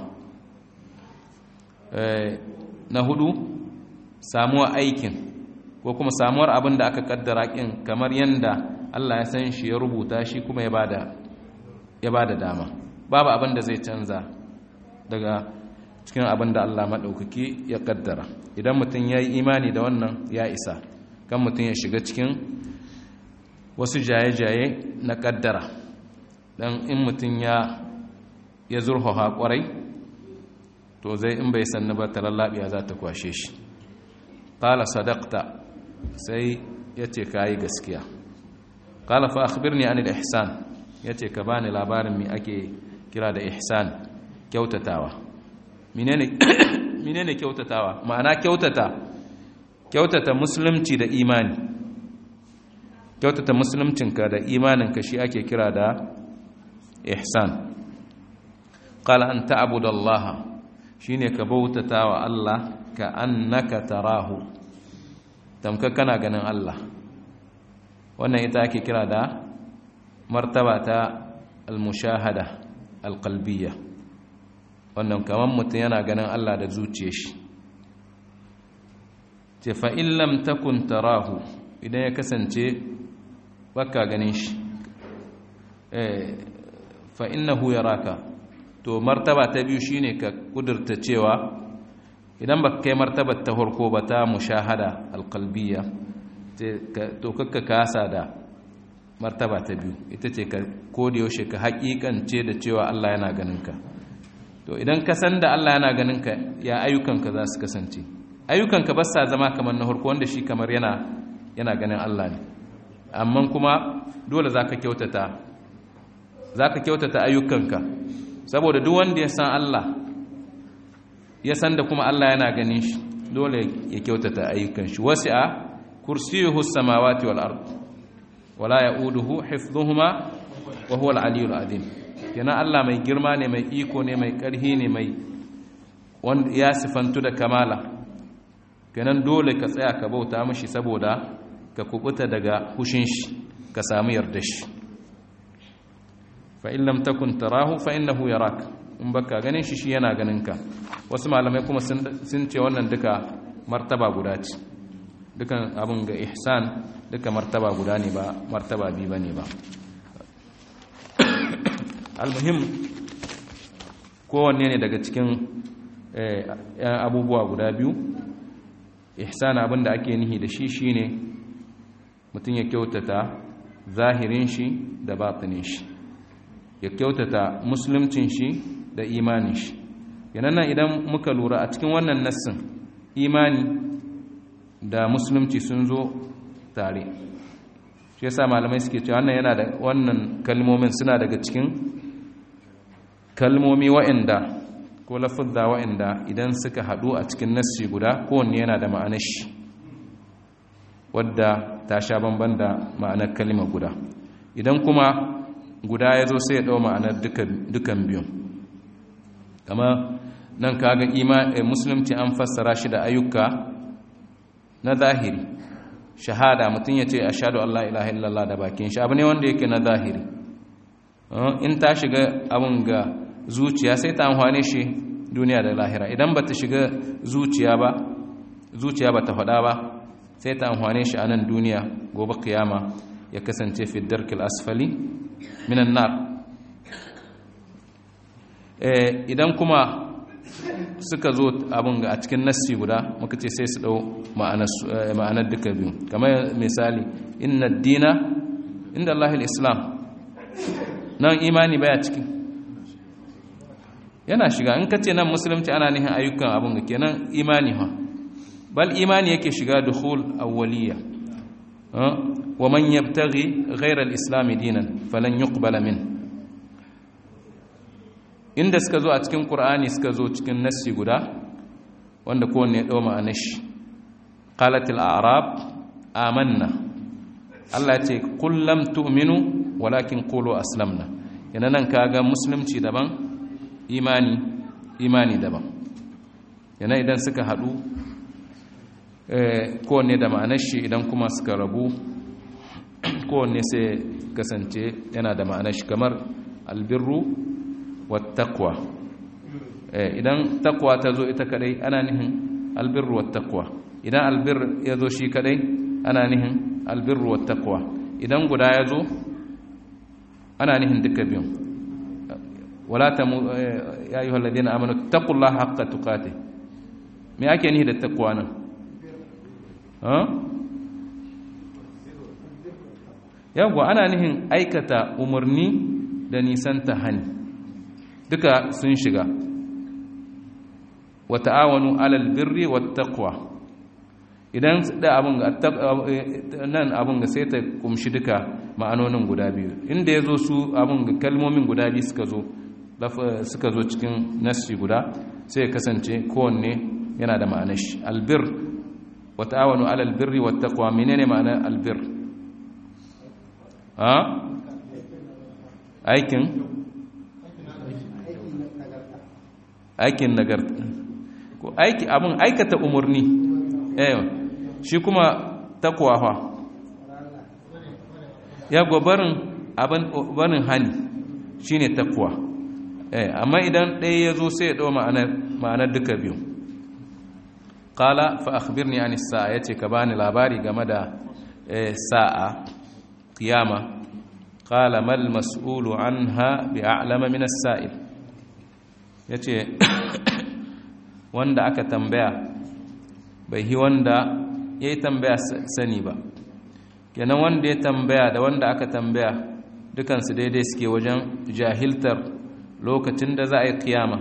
na hudu samuwar aikin ko kuma samuwar abin da aka kaddara kin kamar yanda Allah ya san shi ya rubuta shi kuma ya bada ya bada dama babu abin da zai canza daga cikin abin da Allah maɗaukaki ya ƙaddara idan mutum ya yi imani da wannan ya isa kan mutum ya shiga cikin wasu jaye-jaye na ƙaddara don in mutum ya ya zurhoha ƙwarai to zai in bai sannu ba ta lallabiya za ta kwashe shi ƙala sadaqta sai ya ce ka yi gaskiya ƙala fa akhbirni anil ihsan ya ce ka bani labarin me ake kira da ihsan kyautatawa menene kyautatawa ma'ana kyautata kyautata musulunci da imani kyautata musuluncinka da imaninka shi ake kira da ihsan qala an ta'budallaha shine ka bautatawa Allah ka annaka tarahu tamka kana ganin Allah wannan ita ake kira da martaba ta al-mushahada al-qalbiyya wannan kaman mutum yana ganin Allah da zuciyar shi ce fa in lam takun tarahu idan ya kasance baka ganin shi eh fa innahu yaraka to martaba ta biyu shine ka kudurta cewa idan baka kai martabar ta farko ba ta mushahada alqalbiyya to kakka kasa da martaba ta biyu ita ce ka koda yaushe ka hakikance da cewa Allah yana ganin ka to idan ka san da Allah yana ganin ka ya ayyukanka za su kasance ayyukanka ba sa zama kamar na farko wanda shi kamar yana yana ganin Allah ne amma kuma dole zaka kyautata zaka kyautata ayyukanka saboda duk wanda ya san Allah ya san da kuma Allah yana ganin shi dole ya kyautata ayyukan shi wasi'a kursiyuhu as-samawati wal ard wala ya'uduhu hifdhuhuma wa huwa al-aliyyul azim kenan Allah mai girma ne mai iko ne mai karhi ne mai wanda ya sifantu da kamala kenan dole ka tsaya ka bauta mishi saboda ka kubuta daga hushin shi ka samu yarda shi fa in lam takun tarahu fa innahu yarak in baka ganin shi shi yana ganin ka wasu malamai kuma sun ce wannan duka martaba guda ce dukan abin ga ihsan duka martaba guda ne ba martaba bi bane ba almuhim kowanne ne daga cikin abubuwa guda biyu ihsan abin da ake nihi da shi shine mutum ya kyautata zahirin shi da batinin shi ya kyautata musuluncin shi da imanin shi yanan nan idan muka lura a cikin wannan nassin imani da musulunci sun zo tare shi yasa malamai suke cewa wannan yana da wannan kalmomin suna daga cikin kalmomi wa'anda ko lafuzza wa'anda idan suka hadu a cikin nassi guda kowanne yana da ma'anar shi wadda ta sha bamban da ma'anar kalma guda idan kuma guda ya zo sai ya ɗau ma'anar dukan biyun kama nan kaga musulunci an fassara shi da ayyuka na zahiri shahada mutum ya ce ashhadu an la ilaha illallah da bakin shi abu ne wanda yake na zahiri in ta shiga abun ga zuciya sai ta amfane shi duniya da lahira idan ba ta shiga zuciya ba zuciya ba ta faɗa ba sai ta amfane shi a nan duniya gobe kiyama ya kasance fi darkil asfali minan nar idan kuma suka zo abin ga a cikin nassi guda muka ce sai su dau ma'anar duka biyu kamar misali inna dina inda Allahil islam nan imani baya ciki yana shiga in ka ce nan musulunci ana nihin ayyukan abin ga kenan imani ha bal imani yake shiga dukhul awwaliya wa man yabtaghi ghayra al-islam dinan falan yuqbala min inda suka zo a cikin qur'ani suka zo cikin nassi guda wanda kowanne ya dau ma'anar shi qalatil a'rab amanna Allah ya ce qul lam tu'minu walakin qulu aslamna yana nan kaga musulunci daban imani imani daban yana idan suka hadu kowanne da ma'anar shi idan kuma suka rabu kowanne sai kasance yana da ma'anar shi kamar albirru wattaqwa idan taqwa ta zo ita kadai ana nihin albirru wattaqwa idan albir ya zo shi kadai ana nihin albirru wattaqwa idan guda ya zo ana nihin duka biyun wala tamu ya ayyuhal ladina amanu taqullaha haqqa tuqatih me ake nihi da taqwa nan yawwa ana nihin aikata umarni da nisanta hani duka sun shiga wa ta'awanu alal birri wat taqwa idan da abun nan abun ga sai ta kumshi duka ma'anonin guda biyu inda yazo su abun ga kalmomin guda biyu suka zo suka zo cikin nassi guda sai ya kasance kowanne yana da ma'anar shi albir wa ta'awanu alal birri wat taqwa menene ma'anar albir ha aikin aikin nagarta ko aiki abun aikata umurni eh shi kuma takwa fa ya gobarin abin barin hani shine takwa eh amma idan ɗaya yazo sai ya dawo ma'anar ma'anar duka biyu qala fa akhbirni an as-sa'a yace ka bani labari game da sa'a qiyama qala mal mas'ulu anha bi'alama min as-sa'il yace wanda aka tambaya bai hi wanda yayi tambaya sani ba kenan wanda ya tambaya da wanda aka tambaya dukansu daidai suke wajen jahiltar lokacin da za a yi kiyama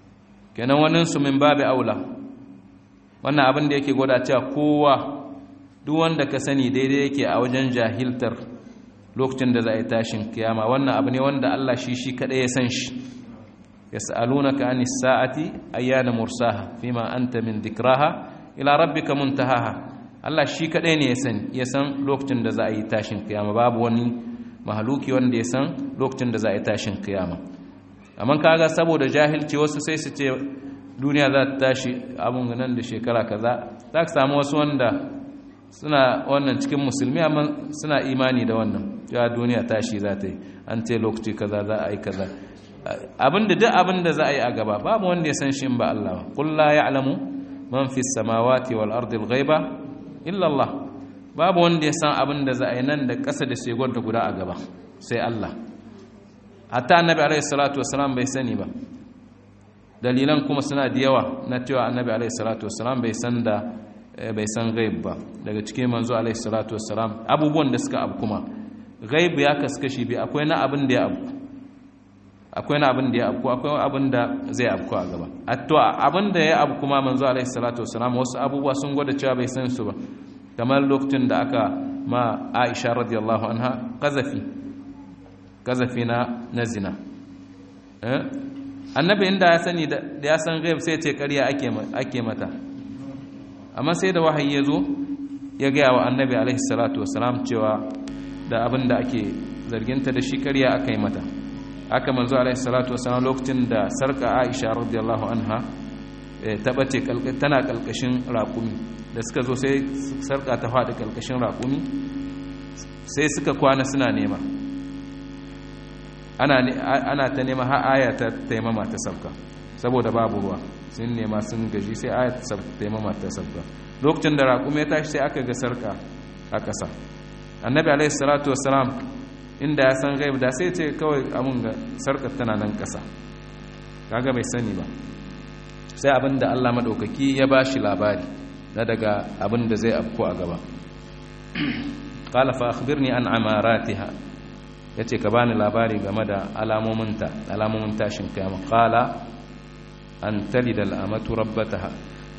kenan waninsu min babu aula wannan abin da yake gwada cewa kowa duk wanda ka sani daidai yake a wajen jahiltar lokacin da za a yi tashin kiyama. wannan abu ne wanda Allah shi shi kadai ya san shi. yas'alunaka anis sa'ati ayyana mursaha fima anta min dhikraha ila rabbika muntahaha. Allah shi kadai ne ya san ya san lokacin da za a yi tashin kiyama. babu wani mahaluki wanda ya san lokacin da za a yi tashin kiyama. amma kaga saboda jahilci wasu sai su ce duniya za ta tashi abun nan da shekara kaza. za ka samu wasu wanda suna wannan cikin musulmi amma suna imani da wannan ya duniya tashi za ta yi, an ce lokaci kaza za a yi kaza. abinda duk abinda za a yi a gaba babu wanda ya san shi in ba Allah ba. qul la ya'lamu man fi samawati wal ardi al ghaiba illa Allah. babu wanda ya san abinda za a yi nan da ƙasa da shegon da guda a gaba sai Allah. hatta annabi alaihi salatu wassalam bai sani ba. dalilan kuma suna da yawa na cewa annabi alaihi salatu wassalam bai san da bai san ghaib ba. daga cikin manzo alaihi salatu wassalam abubuwan da suka abu kuma ghaib ya kaskashi bi akwai na abin da ya abu akwai na abin da ya abu akwai abin da zai abu a gaba. to abin da ya abu kuma manzo alaihi salatu wassalam wasu abubuwa sun gwada cewa bai san su ba, kamar lokacin da aka ma Aisha radiyallahu anha qazafi qazafi na na zina. eh annabi inda ya sani da ya san ghaib sai ce ƙarya ake ake mata, amma sai da wahayi ya zo ya gaya wa annabi alaihi salatu wassalam cewa da abin da ake zarginta da shi ƙarya aka yi mata. aka manzo alaihi salatu wassalam lokacin da sarka Aisha radiyallahu anha ta bace tana kalkashin raƙumi, da suka zo sai sarka ta faɗi kalkashin raƙumi, sai suka kwana suna nema ana ana ta nema har aya ta taimama ta sabka saboda babu ruwa. sun nema sun gaji sai aya ta taimama ta sabka. lokacin da raƙumi ya tashi sai aka ga sarka a ƙasa. annabi alaihi salatu wassalam inda ya san gaib da sai ce kawai amun ga sarkar tana nan ƙasa, kaga bai sani ba. sai abinda Allah madaukaki ya bashi labari da daga abinda zai afko a gaba. qala fa akhbirni an amaratiha, yace ka bani labari game da alamominta alamomin tashin kiyama. qala an talida al-amatu rabbataha.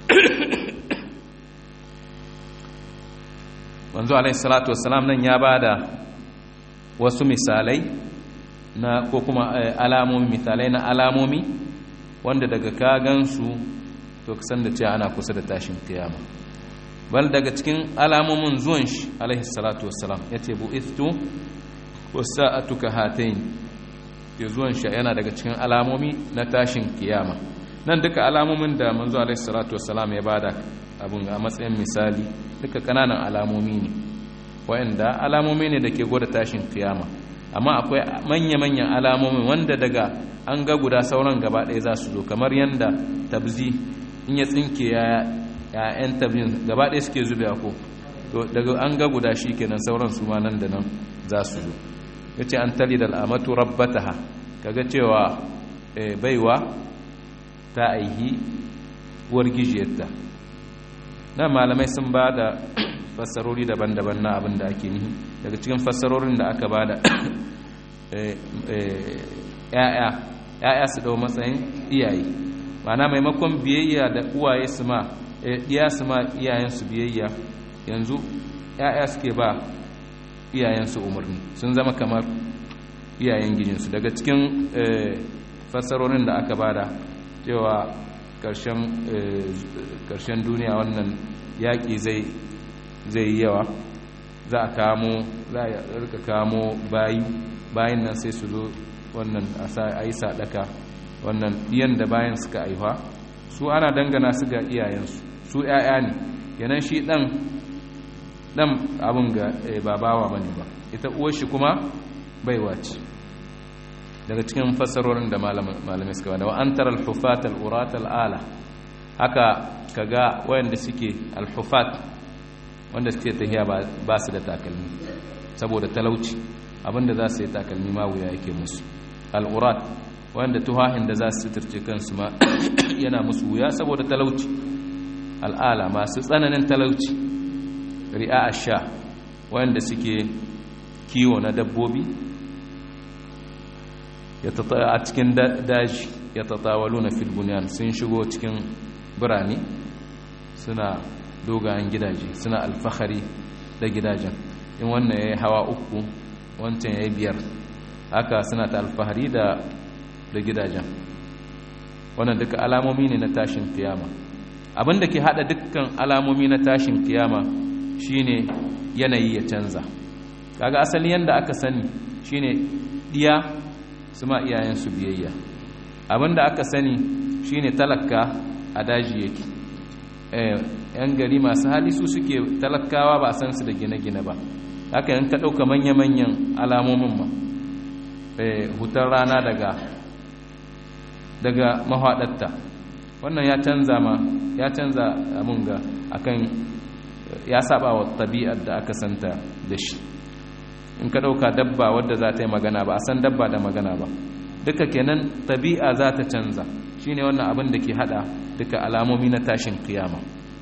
manzo alaihi salatu wassalam nan ya bada wasu misalai na ko kuma alamomi misalai na alamomi wanda daga ka gansu to ka san da cewa ana kusa da tashin kiyama. bal daga cikin alamomin zuwan shi alaihi salatu wassalam yace bu'istu wasa'atu ka hatain, ke zuwan shi yana daga cikin alamomi na tashin kiyama. nan duka alamomin da manzo alaihi salatu wassalam ya bada abun a matsayin misali duka kananan alamomi ne wa'anda alamomi ne da ke gwada tashin kiyama. amma akwai manya-manyan alamomin wanda daga an ga guda sauran gaba ɗaya za su zo, kamar yadda tabzi in ya tsinke ya'yan tabzin gaba ɗaya suke zube ko daga an ga guda shi kenan sauran su ma nan da nan za su zo. ya ce an tali da al'amatu rabbataha, kaga cewa baiwa ta aihi uwar gijiyarta. na malamai sun ba da fassarori daban-daban na abin da ake nihi. daga cikin fassarorin da aka ba da ‘ya'ya su dau matsayin iyaye, mana maimakon biyayya da uwaye su ma iya su ma iyayensu biyayya, yanzu ‘ya'ya suke ba iyayensu umarni, sun zama kamar iyayen gijinsu. daga cikin fassarorin da aka ba da cewa ƙarshen duniya wannan yaƙi zai zai yi yawa, za a kamo za a rika kamo bayi bayin nan sai su zo wannan a yi sadaka wannan ɗiyan da bayan suka aihuwa su ana dangana su ga iyayensu, su ‘ya'ya ne yanan shi ɗan ɗan abin ga babawa ba ne ba, ita uwar shi kuma baiwa ce. daga cikin fassarorin da malamai suka bada wa an tara al-hufat al-urat al-ala, haka kaga wayanda suke al-hufat wanda suke tahiya ba su da takalmi saboda talauci, abinda za su yi takalmi ma wuya yake musu. al-urat wanda tuhahin da za su sitirce kansu ma yana musu wuya saboda talauci. al-ala masu tsananin talauci. ri'a ash-sha wanda suke kiwo na dabbobi a cikin daji ya tatawalu na filbuniyan, sun shigo cikin birane suna dogayen gidaje suna alfahari da gidajen in wannan ya yi hawa uku wancan ya yi biyar haka suna ta alfahari da da gidajen wannan duka alamomi ne na tashin kiyama abinda ke hada dukkan alamomi na tashin kiyama shine yanayi ya canza kaga asali yanda aka sani shine diya su ma iyayensu biyayya abinda aka sani shine talaka a daji yake eh yan gari masu hali su suke talakawa ba a san su da gine-gine ba haka in ka dauka manya-manyan alamomin ma eh hutar rana daga daga mahadatta wannan ya canza ma ya canza abun ga akan ya saba wa tabi'ar da aka santa da shi in ka dauka dabba wadda za ta yi magana ba a san dabba da magana ba duka kenan tabi'a za ta canza shine wannan abin da ke hada duka alamomi na tashin kiyama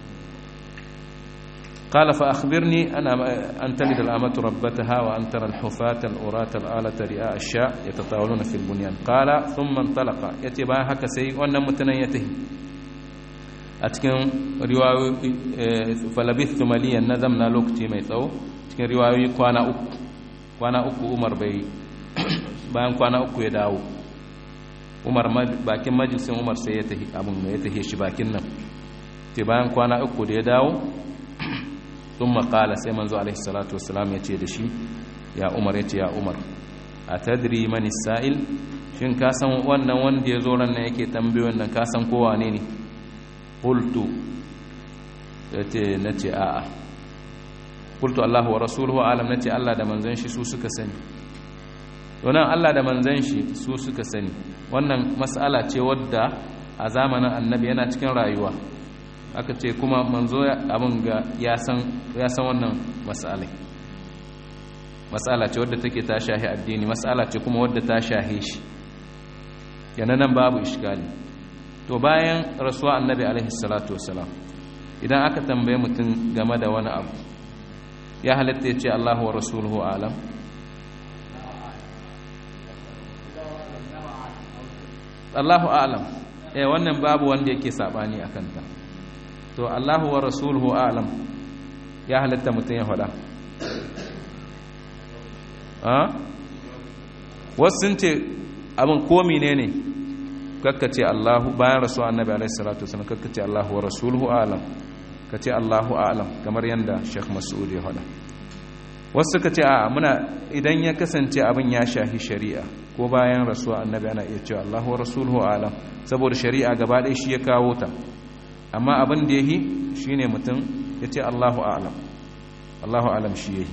قال فأخبرني أنا أن تلد الأمة ربتها وأن ترى الحفاة الأراة الآلة رئاء الشاء يتطاولون في البنيان قال ثم انطلق يتبع هكسي وأن متنيته أتكن رواية فلبثت مليا نذمنا لوكتي ميتو أتكن رواية كوانا أك كوانا أك عمر بي bayan kwana uku ya dawo Umar bakin majalisin Umar sai ya tahi abun ya tahi shi bakin nan te bayan kwana uku da ya dawo thumma qala sai manzo alaihi salatu wassalam ya ce da shi ya Umar ya ce ya Umar atadri man as-sa'il shin ka san wannan wanda ya zo ran nan yake tambayoyin nan ka san ko wane ne qultu yace nace a'a qultu Allahu wa rasuluhu alam nace Allah da manzon shi su suka sani wannan Allah da manzon shi su suka sani wannan mas'ala ce wadda a zamanin annabi yana cikin rayuwa aka ce kuma manzo abin ga ya san ya san wannan mas'ala mas'ala ce wadda take ta shahi addini mas'ala ce kuma wadda ta shahi shi yana nan babu iskali to bayan rasuwa annabi alaihi salatu wassalam idan aka tambaye mutum game da wani abu ya halatta ya ce Allahu wa rasuluhu alam Allahu a'lam eh wannan babu wanda yake sabani akan ta to Allahu wa rasuluhu a'lam ya halatta mutun ya fada ah wasun ce abin ko menene kakkace Allahu bayan rasul annabi alaihi salatu wasallam kakkace Allahu wa rasuluhu a'lam kace Allahu a'lam kamar yanda Sheikh Mas'ud ya fada wasu suka ce a muna idan ya kasance abin ya shahi shari'a ko bayan rasuwa annabi ana iya cewa Allahu wa rasuluhu alam saboda shari'a gaba ɗaya shi ya kawo ta amma abin da yahi shine mutum ya ce Allahu a'lam Allahu a'lam shi yahi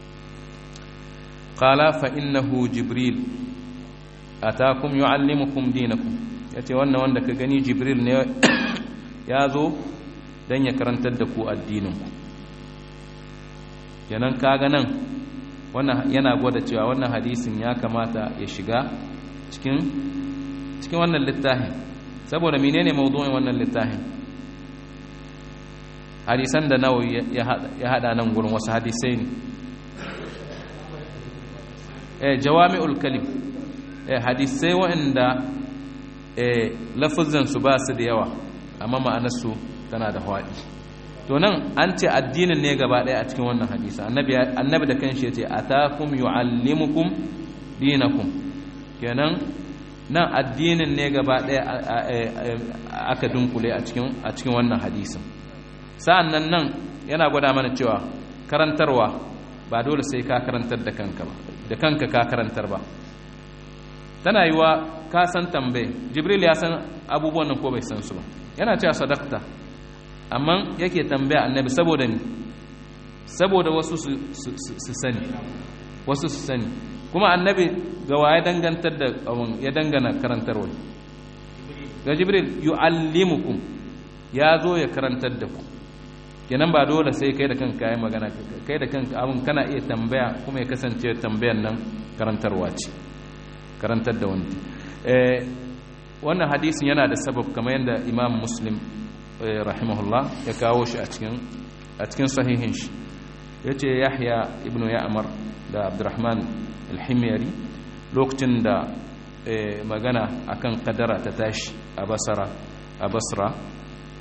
qala fa innahu jibril atakum yuallimukum dinakum yace wannan wanda ka gani jibril ne ya zo dan ya karantar da ku addininku kenan kaga nan wannan yana gwada cewa wannan hadisin ya kamata ya shiga cikin cikin wannan littafin saboda menene mawdu'in wannan littafin hadisan da Nawawi ya hada nan gurin wasu hadisai ne eh jawami'ul kalim eh hadisai wanda eh lafazan su ba su da yawa amma ma'anar su tana da hwadi to nan an ce addinin ne gaba daya a cikin wannan hadisi annabi annabi da kanshi yace atakum yuallimukum dinakum kenan nan addinin ne gaba daya aka dunkule a cikin a cikin wannan hadisin sa'annan nan yana gwada mana cewa karantarwa ba dole sai ka karantar da kanka ba da kanka ka karantar ba tana yiwa ka san tambaye jibril ya san abubuwan nan ko bai san su ba yana cewa sadaqta amma yake tambaya annabi saboda ni saboda wasu su sani wasu su sani kuma annabi ga waye dangantar da ya dangana karantarwa ga jibril yuallimukum ya zo ya karantar da ku kenan ba dole sai kai da kanka yayin magana kai da kanka abun kana iya tambaya kuma ya kasance tambayar nan karantarwa ce karantar da wani eh wannan hadisin yana da sabab kamar yadda imam muslim rahimahullah ya kawo shi a cikin a cikin sahihin shi yace Yahya ibn Ya'mar da Abdurrahman al-Himyari lokacin da magana akan kadara ta tashi a Basra a Basra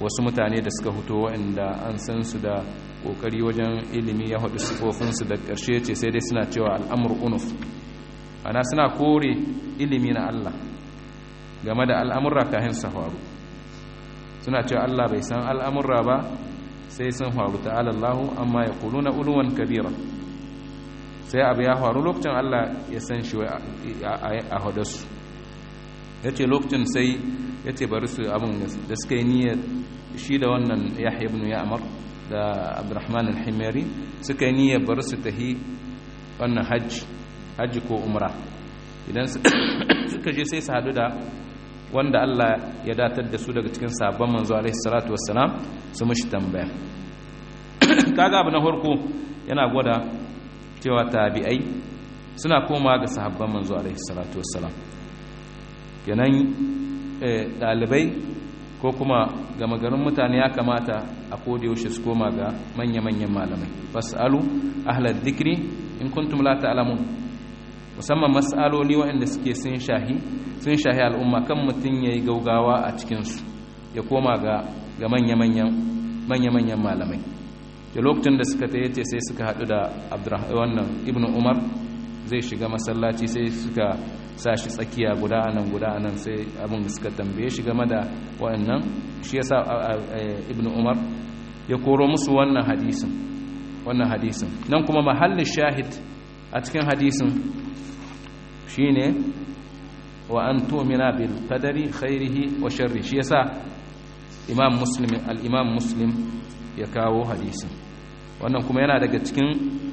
wasu mutane da suka fito waɗanda an san su da kokari wajen ilimi ya hudu sifofinsu da ƙarshe ce sai dai suna cewa al'amur unuf ana suna kore ilimi na Allah game da al'amurra kahin sa faru suna cewa Allah bai san al'amurra ba sai sun faru ta'ala Allahu amma ya kuluna uluwan kabira sai abu ya faru lokacin Allah ya san shi a hudarsu ya ce lokacin sai ya ce bari su abin da suka yi niyyar shi da wannan Yahya ibn Ya'mar da Abdurrahman al-Himyari suka yi niyyar bari su tahi wannan hajji hajji ko umra idan suka je sai su hadu da wanda Allah ya datar da su daga cikin sabon manzo alaihi salatu wassalam su mishi tambaya kaga abu na farko yana gwada cewa tabi'ai suna koma ga sahabban manzo alaihi salatu wassalam kenan dalibai ko kuma gama garin mutane ya kamata a koda yaushe su koma ga manya-manyan malamai fasalu ahlal dhikri in kuntum la ta'lamun musamman mas'aloli waɗanda suke sun shahi sun shahi al'umma kan mutum yayi gaugawa a cikin su ya koma ga ga manya-manyan manya-manyan malamai da lokacin da suka tayace sai suka hadu da Abdurrahman wannan Ibn Umar zai shiga masallaci sai suka sa shi tsakiya guda anan guda anan sai abin suka tambaye shi game da waɗannan shi yasa Ibn Umar ya koro musu wannan hadisin wannan hadisin nan kuma mahallin shahid a cikin hadisin shine wa an tu'mina bil qadari khairihi wa sharri shi yasa imam muslim al-imam muslim ya kawo hadisin wannan kuma yana daga cikin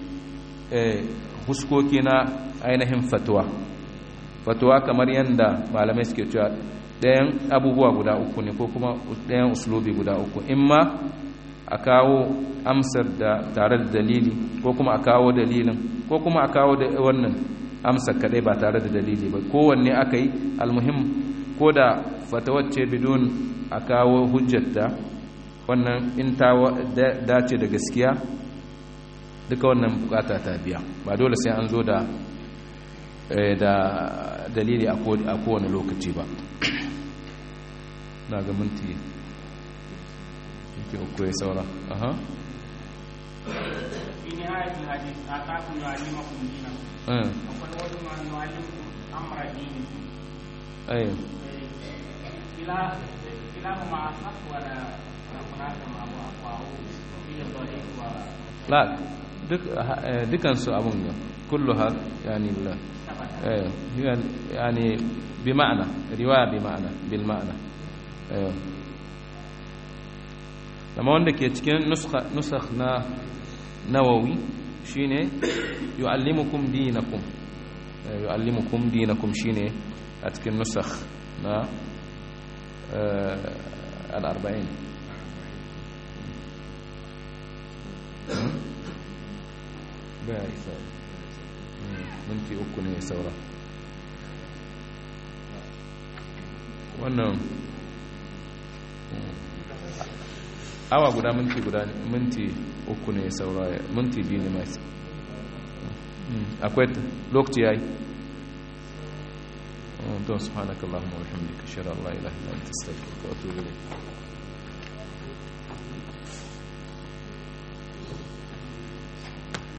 huskoki na ainihin fatwa fatwa kamar yanda malamai suke cewa ɗayan abubuwa guda uku ne ko kuma ɗayan uslubi guda uku imma a kawo amsar da tare da dalili ko kuma a kawo dalilin ko kuma a kawo da wannan amsar kadai ba tare da dalili ba kowanne aka yi almuhim ko da fatawacce bidon a kawo hujjata wannan in ta dace da gaskiya duka wannan bukata ta biya ba dole sai an zo da da dalili a kowane lokaci ba na ga minti ke uku ya saura aha في نهاية الحديث آتاكم يعلمكم دينكم وقد وجدنا أن يعلمكم أمر دينكم أيوه كلا كلاهما أصح ولا هناك ما هو أقوى في الضعيف و لا دك دكانسو أبون كلها يعني لا أيوه يعني بمعنى رواية بمعنى بالمعنى أيوه لما wanda ke cikin nusakh na nawawi shine yu'allimukum dinakum yu'allimukum dinakum shine a cikin nusakh na al-arba'in bai isa minti uku ne saura wannan awa guda minti guda minti uku ne saura minti biyu ne mai akwai lokaci yayi to subhanakallahumma wa bihamdika ashhadu an la ilaha illa anta astaghfiruka wa atubu ilayk